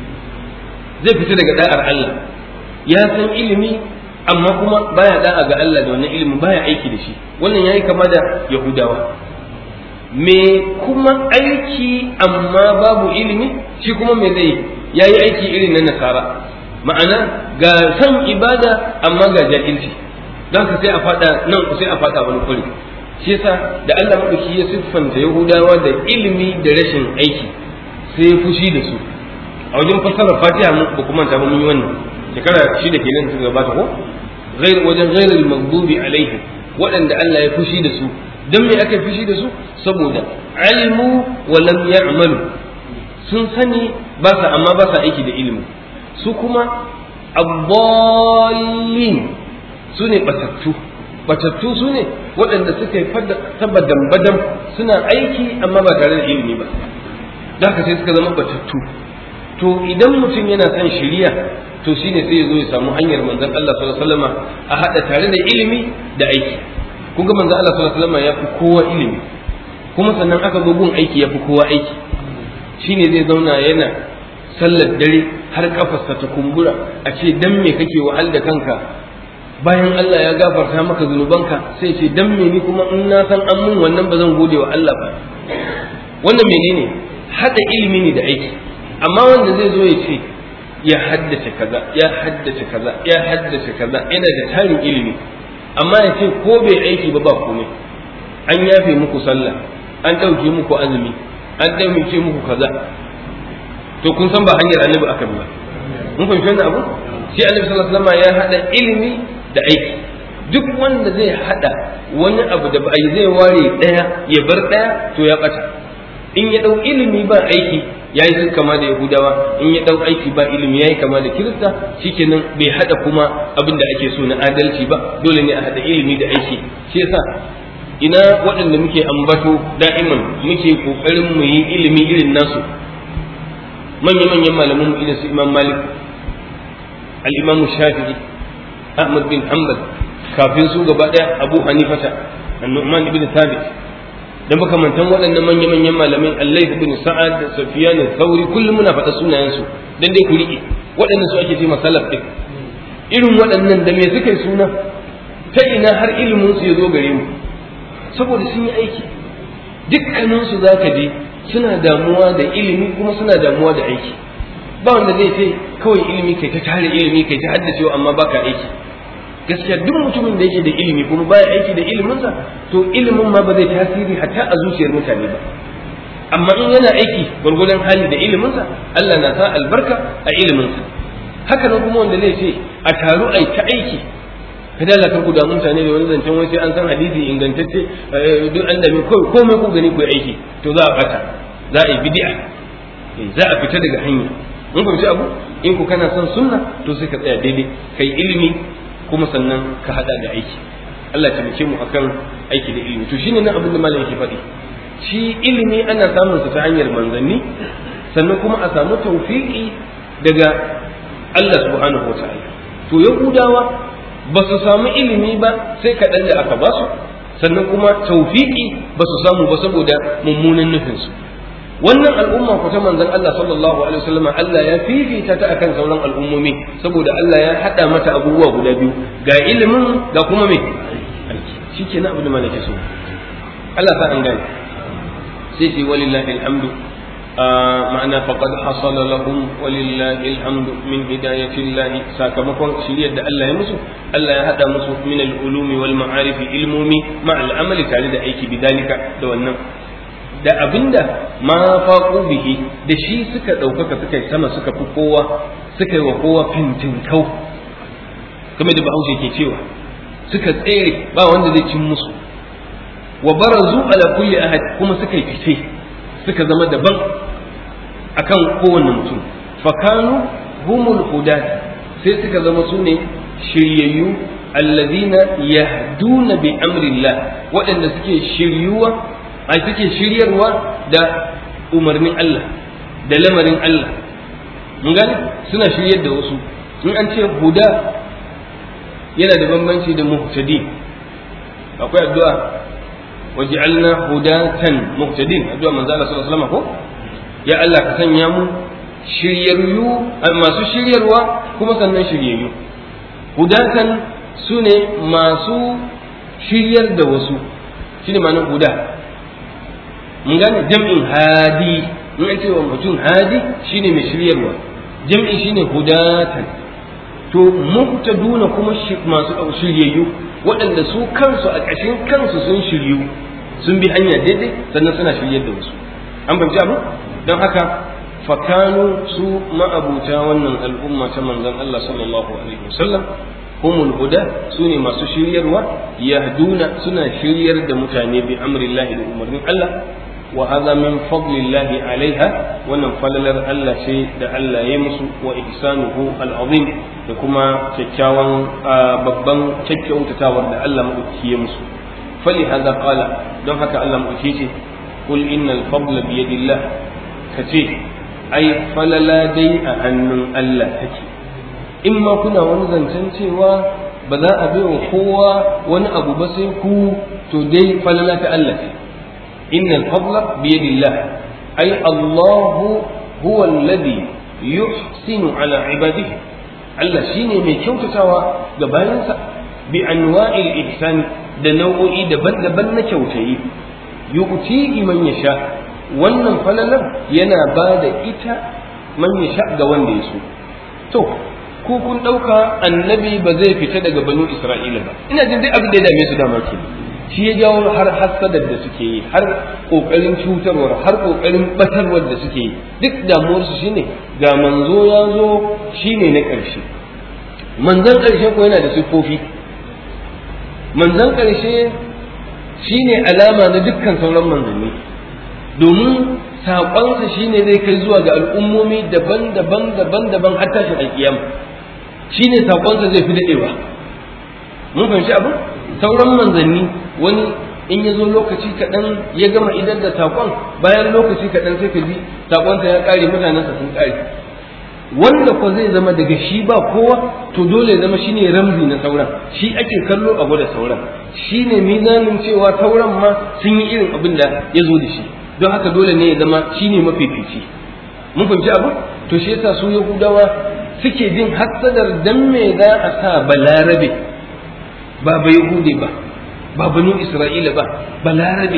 zai fita daga da'ar Allah. Ya san ilimi amma kuma baya da'a ga Allah da wannan ilimin, baya aiki da shi. Wannan yayi kama da Yahudawa. Me kuma aiki amma babu ilimi, shi kuma me zai yayi aiki irin na Nasara, ma'ana ga san ibada amma ga jahilci, don ka sai a fada nan sai a fada wani kuri. Shi yasa da Allah madauki ya siffanta Yahudawa da ilimi da rashin aiki sai ya fushi da su. A wajen fassarar Fatiha mu ba kuma ta ba mun yi wannan shekara shida kenan suka gabata ko ghair wajen ghairul maghdubi alaihim, waɗanda Allah ya fushi da su. Dan me aka fushi da su? Saboda alimu wa lam ya'malu, sun sani ba sa amma ba sa aiki da ilimi. Su kuma abdallin, su ne batattu. Batattu su ne waɗanda suka yi tabbadan badan suna aiki amma ba tare da ilimi ba, da haka sai suka zama batattu. To idan mutum yana son shiriya, to shine sai ya zo ya samu hanyar manzon Allah sallallahu alaihi wasallam a hada tare da ilimi da aiki. Kun ga manzon Allah sallallahu alaihi wasallam ya fi kowa ilimi, kuma sannan aka zo gun aiki ya fi kowa aiki. Shine zai zauna yana sallar dare har kafarsa ta kumbura, a ce dan me kake wahal da kanka bayan Allah ya gafarta maka zunubanka, sai ce dan me ni kuma in na san an mun wannan ba zan gode wa Allah ba. Wannan menene? Hada ilimi ne da aiki. Amma wanda zai zo ya ce ya haddace kaza ya haddace kaza ya haddace kaza yana da tarin ilimi, amma ya ce ko bai aiki ba ba komai, an yafe muku sallah, an ɗauke muku azumi, an ɗauke muku kaza, to kun san ba hanyar annabi aka bi ba. Mun fahimci wannan abu? Shi annabi sallallahu alaihi wasallam ya hada ilimi da aiki. Duk wanda zai hada wani abu da ba zai ware daya ya bar daya to ya bata. In ya dau ilimi ba aiki yayi sun kama da Yahudawa, in ya dau aiki ba ilimi yayi kama da Kirista, shikenan bai hada kuma abin da ake so na adalci ba. Dole ne a hada ilimi da aiki. Shi yasa ina waɗanda muke ambato da'iman muke kokarin mu yi ilimi irin nasu, manya-manyan malaman mu irin su Imam Malik, al-Imam Shafi'i, Ahmad bin Hanbal, kafin su gaba daya Abu Hanifata, An-Nu'man ibn Thabit, da makamantan waɗannan manya-manyan malamai, Al-Layth ibn Sa'ad, Sufyan al-Thawri, kullum muna faɗa sunayen su dan dai ku riƙe. Waɗannan su ake ce masalaf din. Irin waɗannan da me suka yi suna? Ta ina har ilimin su ya zo gare mu? saboda sun yi aiki. Dukkaninsu za ka je suna damuwa da ilimi kuma suna damuwa da aiki. Ba wanda zai ce kawai ilimi kai ta tare ilimi kai ta haddacewa amma baka aiki. Gaskiya duk mutumin da yake da ilimi kuma baya aiki da iliminsa to ilimin ma ba zai tasiri hatta a zuciyar mutane ba. Amma in yana aiki gwargwadon hali da iliminsa Allah na sa albarka a iliminsa. Haka nan kuma wanda zai ce a taru ai ta aiki kada la ku da mutane da wani zancen wai sai an san hadisi ingantacce duk an dame kawai komai ku gani ku aiki to za a bata za a yi bid'a za a fita daga hanya. Mun fahimci abu in ku kana son sunna to sai ka tsaya daidai kai ilimi kuma sannan ka hada da aiki. Allah ya taimake mu akan aiki da ilimi. To shine nan abin da malam yake faɗi. Shi ilimi ana samun sa ta hanyar manzanni sannan kuma a samu tawfiki daga Allah subhanahu wa ta'ala. To Yahudawa ba su samu ilimi ba sai kaɗan da aka ba su sannan kuma tawfiki ba su samu ba saboda mummunan nufinsu. Wannan al'umma ko ta manzon Allah sallallahu alaihi wasallam Allah ya fifita ta akan sauran al'ummomi saboda Allah ya hada mata abubuwa guda biyu ga ilimin ga kuma me aiki. Shikenan abin da malaka so Allah ta an gane sai ce walillahi alhamdu ma'ana faqad hasala lahum walillahi alhamdu min hidayatillahi sakamakon shiriyar da Allah ya musu Allah ya hada musu min al-ulumi wal ma'arif ilmumi ma'al amali tare da aiki bidalika da wannan da abinda ma faqu bihi da shi suka daukaka suka yi sama suka fi kowa suka yi wa kowa fintin kau kamar da Bahaushe ke cewa suka tsere ba wanda zai cin musu wa barazu ala kulli ahad kuma suka yi fice suka zama daban akan kowanne mutum fakanu humul hudat sai suka zama su ne shiryayyu alladhina yahduna bi amrillah waɗanda suke shiryuwa ai suke shiryarwa da umarnin Allah da lamarin Allah mun gane suna shiryar da wasu in an ce huda yana da bambanci da muhtadi akwai addu'a waj'alna hudatan muhtadin addu'a manzo Allah sallallahu alaihi wasallam ko ya Allah ka sanya mu shiryayyu masu shiryarwa kuma sannan shiryayyu hudatan sune masu shiryar da wasu shine ma'anar huda mun gane jam'in hadi in an ce wa mutum hadi shine mai shiryarwa jam'i shine hudatan to muhtaduna kuma masu shiryayyu waɗanda su kansu a ƙashin kansu sun shiryu sun bi hanya daidai sannan suna shiryar da wasu an fahimci abu don haka fakanu su ma'abuta wannan al'umma ta manzon Allah sallallahu alaihi wasallam humul huda su ne masu shiryarwa yahduna suna shiryar da mutane bi amrillahi da umarnin Allah wa hadha min fadlillahi alaiha wannan falalar Allah ce da Allah ya musu wa ihsanuhu al'azim da kuma kyakkyawan babban kyakkyautatawar da Allah madauki ya musu fali hadha qala don haka Allah madauki ce qul innal fadla bi yadillah kace ai falala dai a hannun Allah take in ma kuna wani zancen cewa ba za a bai wa kowa wani abu ba sai ku to dai falala ta Allah ce innal fadla bi yadillah ai Allahu huwa alladhi yuhsinu ala ibadihi Allah shine mai kyautatawa ga bayansa bi anwa'il ihsan da nau'o'i daban-daban na kyautayi yu'ti man yasha wannan falalar yana ba da ita man yasha ga wanda ya so to ku kun dauka annabi ba zai fita daga banu Isra'ila ba ina jin dai abin da ya dame su dama ke shi ya jawo har hasadar da suke yi har kokarin cutarwar har kokarin batarwar da suke yi duk damuwar su shine ga manzo ya zo shine na ƙarshe manzon ƙarshe ko yana da siffofi manzon ƙarshe shine alama na dukkan sauran manzanni domin saƙonsa shine zai kai zuwa ga al'ummomi daban-daban daban-daban har tashin alƙiyama shine saƙonsa zai fi daɗewa mun fahimci abu sauran manzanni wani in ya zo lokaci kaɗan ya gama idar da saƙon bayan lokaci kaɗan sai ka ji saƙonsa ya ƙare mutanensa sun ƙare wanda ko zai zama daga shi ba kowa to dole ya zama shine ramzi na sauran shi ake kallo a gwada sauran shine mizanin cewa sauran ma sun yi irin abin da ya zo da shi don haka dole ne ya zama shine mafifici mun fahimci abu to shi yasa su yahudawa suke jin hassadar dan me za a sa balarabe ba bai hude ba ba banu Isra'ila ba balarabe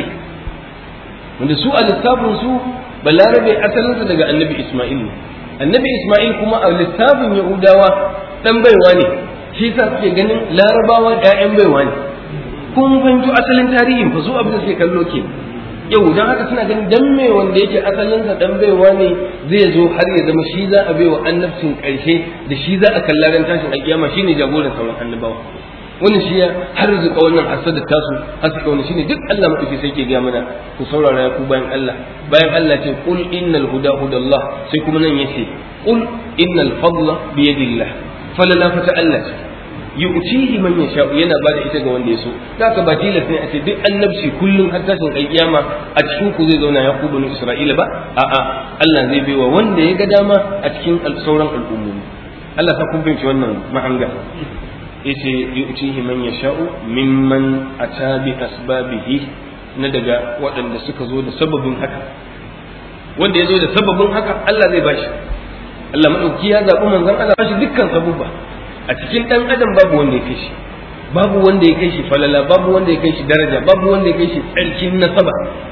wanda su a lissafin su balarabe asalinsa daga annabi Isma'il ne annabi Isma'il kuma a lissafin Yahudawa dan baiwa ne shi yasa suke ganin larabawa ƴaƴan baiwa ne kun fahimci asalin tarihin fa su abin da suke kallo ke yau dan haka suna ganin dan me wanda yake asalinsa dan baiwa ne zai zo har ya zama shi za a baiwa annabcin karshe da shi za a kalla ran tashin alkiyama shine jagoran sauran annabawa wannan shi ya har zuka wannan hasada tasu har suka wannan shine duk Allah madauki sai ke ga mana ku saurara ya ku bayan Allah bayan Allah ce qul innal huda hudallah sai kuma nan yace qul innal fadla bi yadillah falala fata Allah yu'tihi man yasha yana bada ita ga wanda ya so haka ba tilas ne a ce duk annabci kullum har tashin alkiyama a cikin ku zai zauna ya ku banu Isra'ila ba a'a Allah zai baiwa wanda ya ga dama a cikin sauran al'ummomi Allah ta kun fahimci wannan mahanga yace yu'tihi man yasha'u mimman ata bi asbabihi na daga waɗanda suka zo da sababin haka wanda ya zo da sababin haka Allah zai bashi Allah madauki ya zaɓi manzon Allah bashi dukkan sabubba a cikin ɗan adam babu wanda ya kai shi babu wanda ya kai shi falala babu wanda ya kai shi daraja babu wanda ya kai shi tsarkin nasaba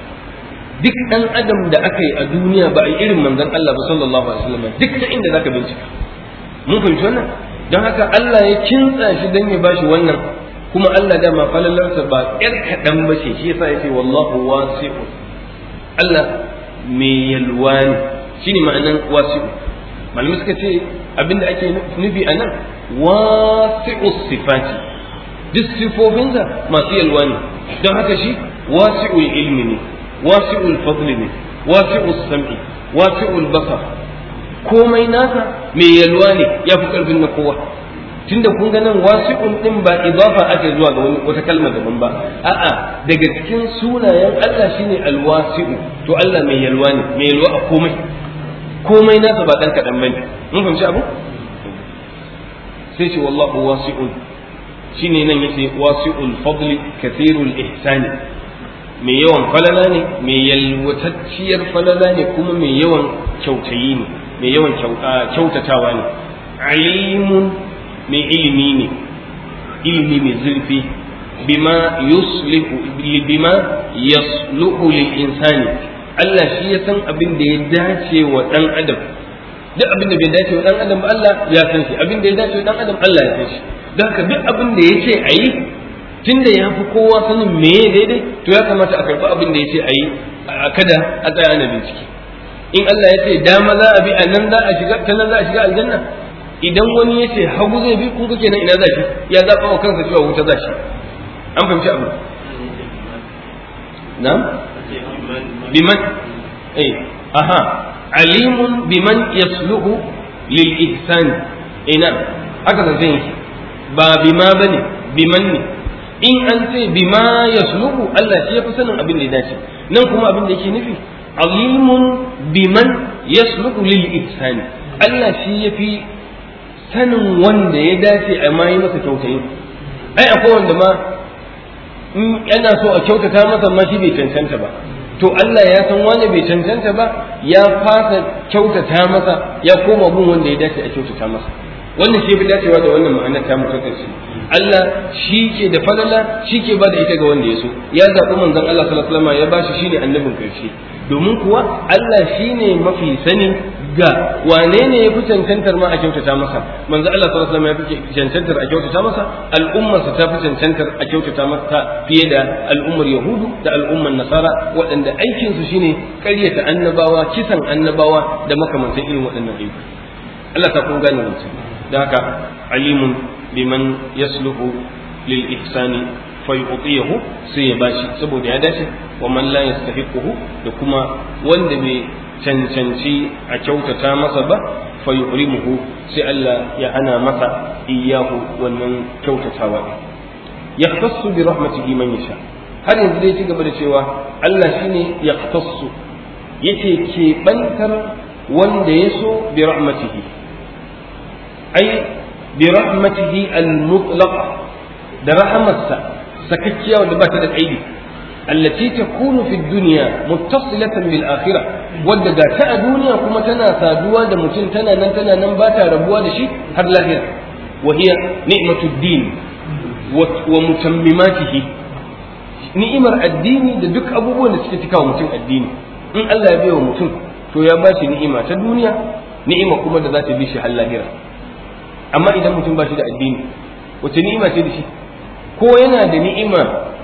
duk ɗan adam da aka yi a duniya ba a yi irin manzon Allah ba sallallahu alaihi wasallam duk ta inda zaka bincika mun fahimci wannan don haka Allah ya kintsa shi dan ya bashi wannan kuma Allah dama falalarsa ba ƴar kaɗan ba ce shi yasa yace wallahu wasi'u Allah mai yalwa ne shine ma'anan wasi'u malamai suka ce abinda ake nufi a nan wasi'u sifati duk sifofinsa masu yalwa ne don haka shi wasi'u ilmi ne wasi'u fadli ne wasi'u sam'i wasi'u basar komai nasa mai yalwa ne ya fi karfin na kowa tunda kun ga nan wasi'un din ba idafa ake zuwa ga wani wata kalma daban ba a'a daga cikin sunayen Allah shine alwasi'u to Allah mai yalwa ne mai yalwa a komai komai nasa ba dan kadan bane mun fahimci abu sai ce wallahu wasi'un shine nan yace wasi'ul fadli kathirul ihsani mai yawan falala ne mai yalwatacciyar falala ne kuma mai yawan kyautayi ne mai yawan kyautatawa ne alimun mai ilimi ne ilimi mai zurfi bima yuslihu bima yasluhu lil insani Allah shi ya san abin da ya dace wa dan adam duk abin da bai dace wa dan adam ba Allah ya san shi abin da ya dace wa dan adam Allah ya san shi don haka duk abin da yace ayi tunda ya fi kowa sanin me daidai to ya kamata a karɓi abin da yace ayi kada a tsaya ana bincike in Allah ya ce dama za a bi a nan za a shiga ta nan za a shiga aljanna idan wani ya ce hagu zai bi kun kake nan ina za shi ya zaɓa wa kansa cewa wuta za shi an fahimci abu na'am biman eh aha alimun biman yasluhu lil ihsan ina haka zan yake ba bima bane biman ne in an ce bima yasluhu Allah shi ya fi sanin abin da ya dace nan kuma abin da yake nufi alimun biman yasluhu lil ihsan Allah shi ya fi sanin wanda ya dace a ma yi masa kyautayi ai akwai wanda ma in yana so a kyautata masa ma shi bai cancanta ba to Allah ya san wanda bai cancanta ba ya fasa kyautata masa ya koma bin wanda ya dace a kyautata masa wannan shi bi dacewa da wannan ma'anar ta mutunta shi Allah shi ke da falala shi ke ba da ita ga wanda ya so ya zaɓi manzon Allah sallallahu alaihi wasallam ya bashi shine annabin karshe domin kuwa Allah shine mafi sani ga wane ne ya fi cancantar ma a kyautata masa manzo Allah sallallahu alaihi wasallam ya fi cancantar a kyautata masa al'ummarsa ta fi cancantar a kyautata masa fiye da al'ummar yahudu da al'ummar nasara waɗanda aikin su shine ƙaryata annabawa kisan annabawa da makamantan irin waɗannan ayyuka Allah ta kun gane wannan da haka alimun biman yasluhu lil ihsani fayu'tiyahu sai ya bashi saboda ya dace wa man la yastahiquhu da kuma wanda bai cancanci a kyautata masa ba fa yuhrimuhu sai Allah ya hana masa iyahu wannan kyautatawa yahtassu bi rahmatihi man yasha har yanzu dai ci gaba da cewa Allah shine yahtassu yake keɓantar wanda ya so bi rahmatihi ai bi rahmatihi al-mutlaq da rahamarsa sakakkiya wanda ba ta da kaidi التي تكون في الدنيا متصلة بالآخرة ودقا تا الدنيا كما تنا سادوا دا متن تنا نن تنا نن باتا ربوا دا شي هر لاهرة وهي نعمة الدين ومتمماته ni'imar addini da duk abubuwan da suke cikawa mutum addini in Allah ya bai wa mutum to ya ba shi ni'ima ta duniya ni'ima kuma da za ta bi shi har lahira amma idan mutum ba shi da addini wace ni'ima ce da shi ko yana da ni'ima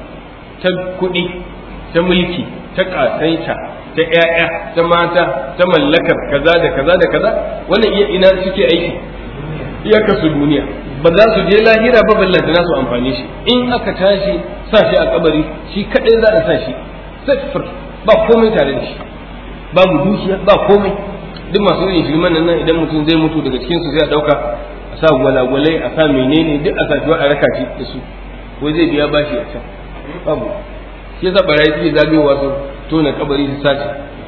ta kuɗi ta mulki ta ƙasaita ta ƴaƴa ta mata ta mallakar kaza da kaza da kaza wannan iya ina suke aiki iyakar su duniya ba za su je lahira ba ballanta na su amfani shi in aka tashi sa shi a kabari shi kadai za a sa shi sifir ba komai tare da shi babu dukiya ba komai duk masu yin shirman nan idan mutum zai mutu daga cikin su sai a dauka a sa gwalagwalai a sa menene duk a sashi a raka shi da su wai zai biya bashi a can babu shi yasa barayi suke zagayowa su tona kabari su sace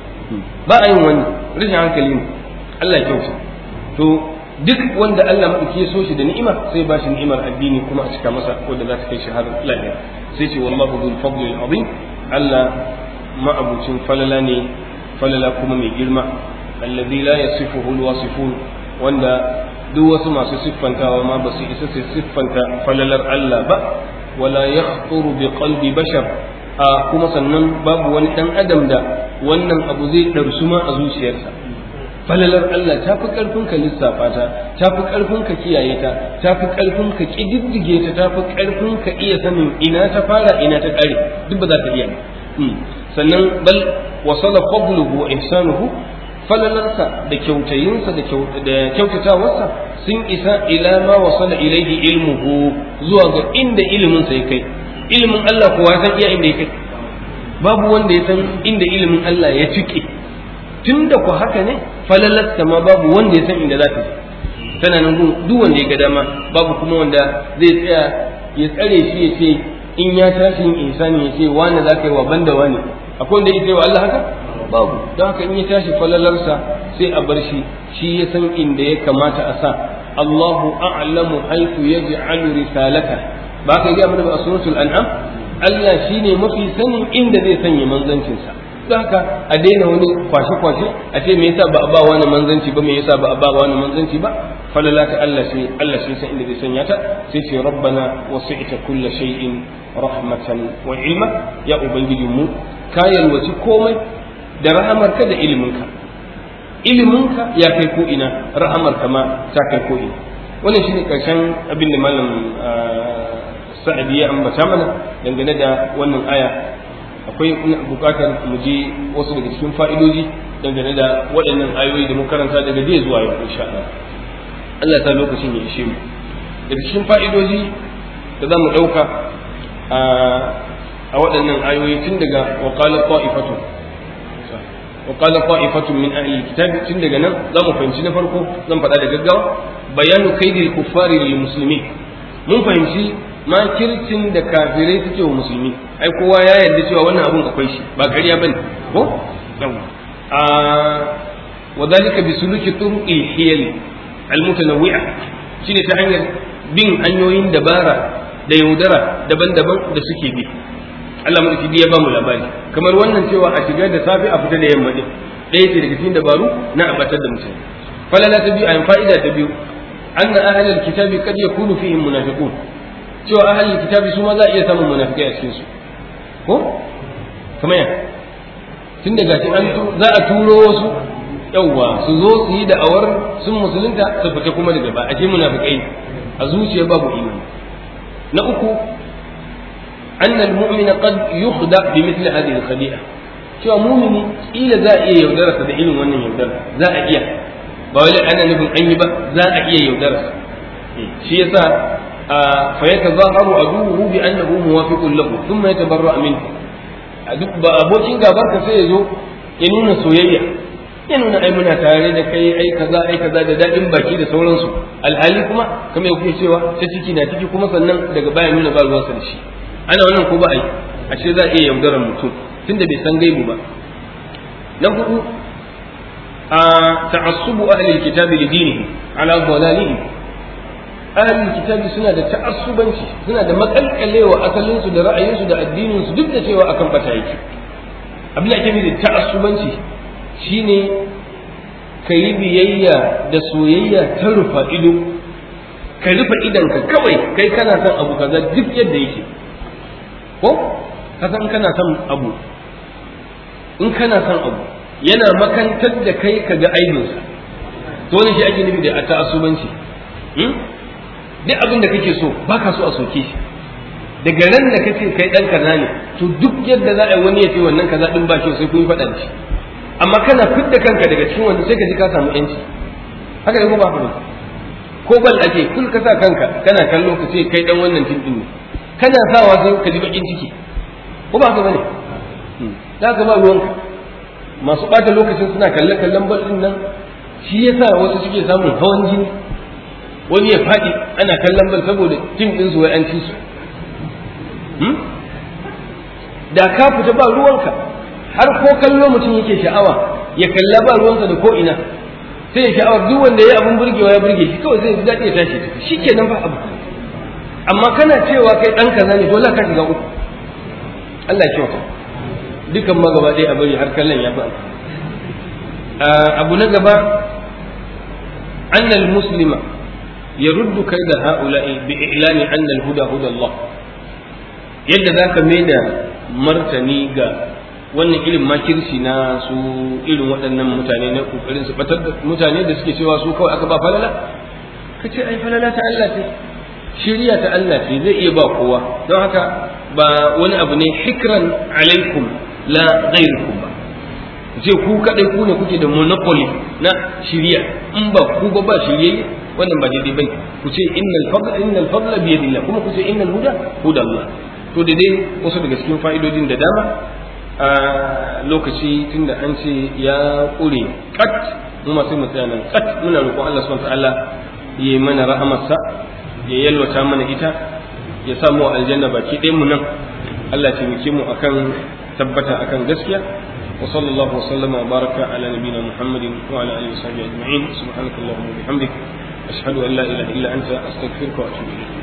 ba a yin wani rashin hankali ne Allah ya kyauta to duk wanda Allah maɗauki ya so shi da ni'ima sai ba shi ni'imar addini kuma a cika masa wanda za ta kai shi har lahira sai ce wallahu dhul fadli azim Allah ma'abucin falala ne falala kuma mai girma alladhi la yasifuhu alwasifun wanda duk wasu masu siffantawa ma ba su isa su siffanta falalar Allah ba wala yakhturu bi qalbi bashar a kuma sannan babu wani dan adam da wannan abu zai darsu ma a zuciyarsa falalar Allah ta fi ƙarfin ka lissafa ta ta fi ƙarfin ka kiyaye ta ta fi ƙarfin ka ƙididdige ta ta fi ƙarfin ka iya sanin ina ta fara ina ta ƙare duk ba za ka iya sannan bal wasala fadluhu wa ihsanuhu falalarsa da kyautayinsa da kyautatawarsa sun isa ila ma wasala ilaihi ilmuhu zuwa ga inda ilimin sa ya kai ilimin Allah kowa san iya inda ya kai babu wanda ya san inda ilimin Allah ya cike tunda ku haka ne falalarsa ma babu wanda ya san inda za ta tana nan gun duk wanda ya ga dama babu kuma wanda zai tsaya ya tsare shi ya ce in ya tashi yin ihsani ya ce wani za ka yi wa banda wani akwai wanda ya ce wa Allah haka babu don haka in ya tashi falalarsa sai a bar shi shi ya san inda ya kamata a sa Allahu a'lamu haythu yaj'alu risalata ba ka ga mana ba suratul an'am Allah shine mafi sanin inda zai sanya manzancinsa don haka a daina wani kwashe-kwashe a ce me yasa ba a ba wani manzanci ba me yasa ba a ba wani manzanci ba falala ta Allah shi Allah shi san inda zai sanya ta sai ce rabbana wasi'ta kulla shay'in rahmatan wa ilma ya ubangiji mu ka yalwaci komai da rahamarka da iliminka iliminka ya kai ko ina rahamarka ma ta kai ko ina wannan shine karshen abin da malam Sa'adi ya ambata mana dangane da wannan aya akwai bukatar mu je wasu daga cikin fa'idoji dangane da waɗannan ayoyi da mu karanta daga jiya zuwa yau insha Allah Allah ta lokacin ya ishe mu daga cikin fa'idoji da za mu ɗauka a waɗannan ayoyi tun daga waqala qa'ifatu waqala qa'ifatu min ahli alkitab tun daga nan za mu fahimci na farko zan faɗa da gaggawa bayanu kaidil kuffari lil muslimin mun fahimci makircin da kafirai suke wa musulmi ai kowa ya yarda cewa wannan abun akwai shi ba ƙarya bane ko a wadalika bi suluki turuqil hiyal al mutanawwi'a shine ta hanyar bin hanyoyin dabara da yaudara daban-daban da suke bi Allah mulki ya ba mu labari kamar wannan cewa a shiga da safi a fita da yamma din ɗaya ce daga cikin dabaru na abatar da mutane falala ta biyu a fa'ida ta biyu anna ahlul kitabi kad yakunu fihim munafiqun cewa ahalin kitabi su ma za a iya samun munafikai a cikin su ko kamar ya tun daga shi an za a turo wasu yawwa su zo su yi da'awar sun musulunta su fita kuma daga ba a ce munafikai a zuciya babu imani na uku anna al-mu'mina qad yukhda bi mithli hadhihi al-khadi'a cewa mu'mini ila za a iya yaudararsa da irin wannan yaudara za a iya ba wai ana nufin an yi ba za a iya yaudararsa shi yasa فيتظاهر عدوه بأنه موافق له ثم يتبرأ منه ba abokin gabar ka sai ya zo ya nuna soyayya ya nuna ai muna tare da kai ai kaza ai kaza da dadin baki da sauransu alhali kuma kamar yake cewa ta ciki na ciki kuma sannan daga baya nuna ba ruwansa da shi ana wannan ko ba ai a ce za a iya yaudarar mutum tunda bai san gaibu ba na hudu a ta'assubu ahli alkitabi li dinihi ala dhalalihim ahlul kitabi suna da ta'assubanci suna da makalkalewa asalinsu da ra'ayinsu da addininsu duk da cewa akan bata yake abin da ake nufi da ta'assubanci shine ka yi biyayya da soyayya ta rufa ido ka rufe idanka kawai kai kana son abu kaza duk yadda yake ko kasan kana son abu in kana son abu yana makantar da kai ka ga aibinsa to ne shi ake nufi da ta'assubanci duk abin da kake so baka so a soke shi daga ran da kace kai dan kaza ne to duk yadda za a yi wani ya ce wannan kaza din ba kyau sai kun faɗa da shi amma kana fidda kanka daga cikin wanda sai ka ji ka samu yanci haka ne ko ba haka ko bal ake kul ka sa kanka kana kallo ka ce kai dan wannan tin din ne kana sawa sai ka ji bakin ciki ko ba haka bane za ka ba ruwanka masu ɓata lokacin suna kalle kallon bal din nan shi yasa wasu suke samun hawan jini wani ya faɗi ana kallon bal saboda tim din su wai an ci su da ka fita ba ruwanka har ko kallo mutum yake sha'awa ya kalla ba ruwansa da ko ina sai ya sha'awar duk wanda ya abun burgewa ya burge shi kawai zai ji daɗi ya tashi shi kenan ba abu amma kana cewa kai ɗan kaza ne dole ka shiga uku Allah ya kyauta dukan ma gaba ɗaya a bari har kallon ya fi abu na gaba annal muslima yaruddu kaida ha'ula'i bi i'lani anna al-huda huda Allah yadda zaka mai da martani ga wannan irin makirci na su irin waɗannan mutane na kokarin su batar da mutane da suke cewa su kawai aka ba falala kace ai falala ta Allah ce shiriya ta Allah ce zai iya ba kowa don haka ba wani abu ne hikran alaikum la ghairukum ba ce ku kadai ku ne kuke da monopoly na shiriya in ba ku ba ba shiriye wannan ba daidai bane ku ce innal fadla innal fadla bi yadillah kuma ku ce innal huda huda Allah to da dai wasu daga cikin fa'idodin da dama a lokaci tunda an ce ya ƙure kat mu masu mu tsaya nan kat muna roƙon Allah subhanahu wataala ya yi mana rahamarsa ya yalwata mana ita ya samu aljanna baki ɗayan mu nan Allah ya taimake mu akan tabbata akan gaskiya wa sallallahu wa sallama wa baraka ala nabiyina Muhammadin wa ala alihi wa sahbihi ajma'in subhanakallahumma wa bihamdik ashhadu an la ilaha illa anta astaghfiruka wa atubu ilayk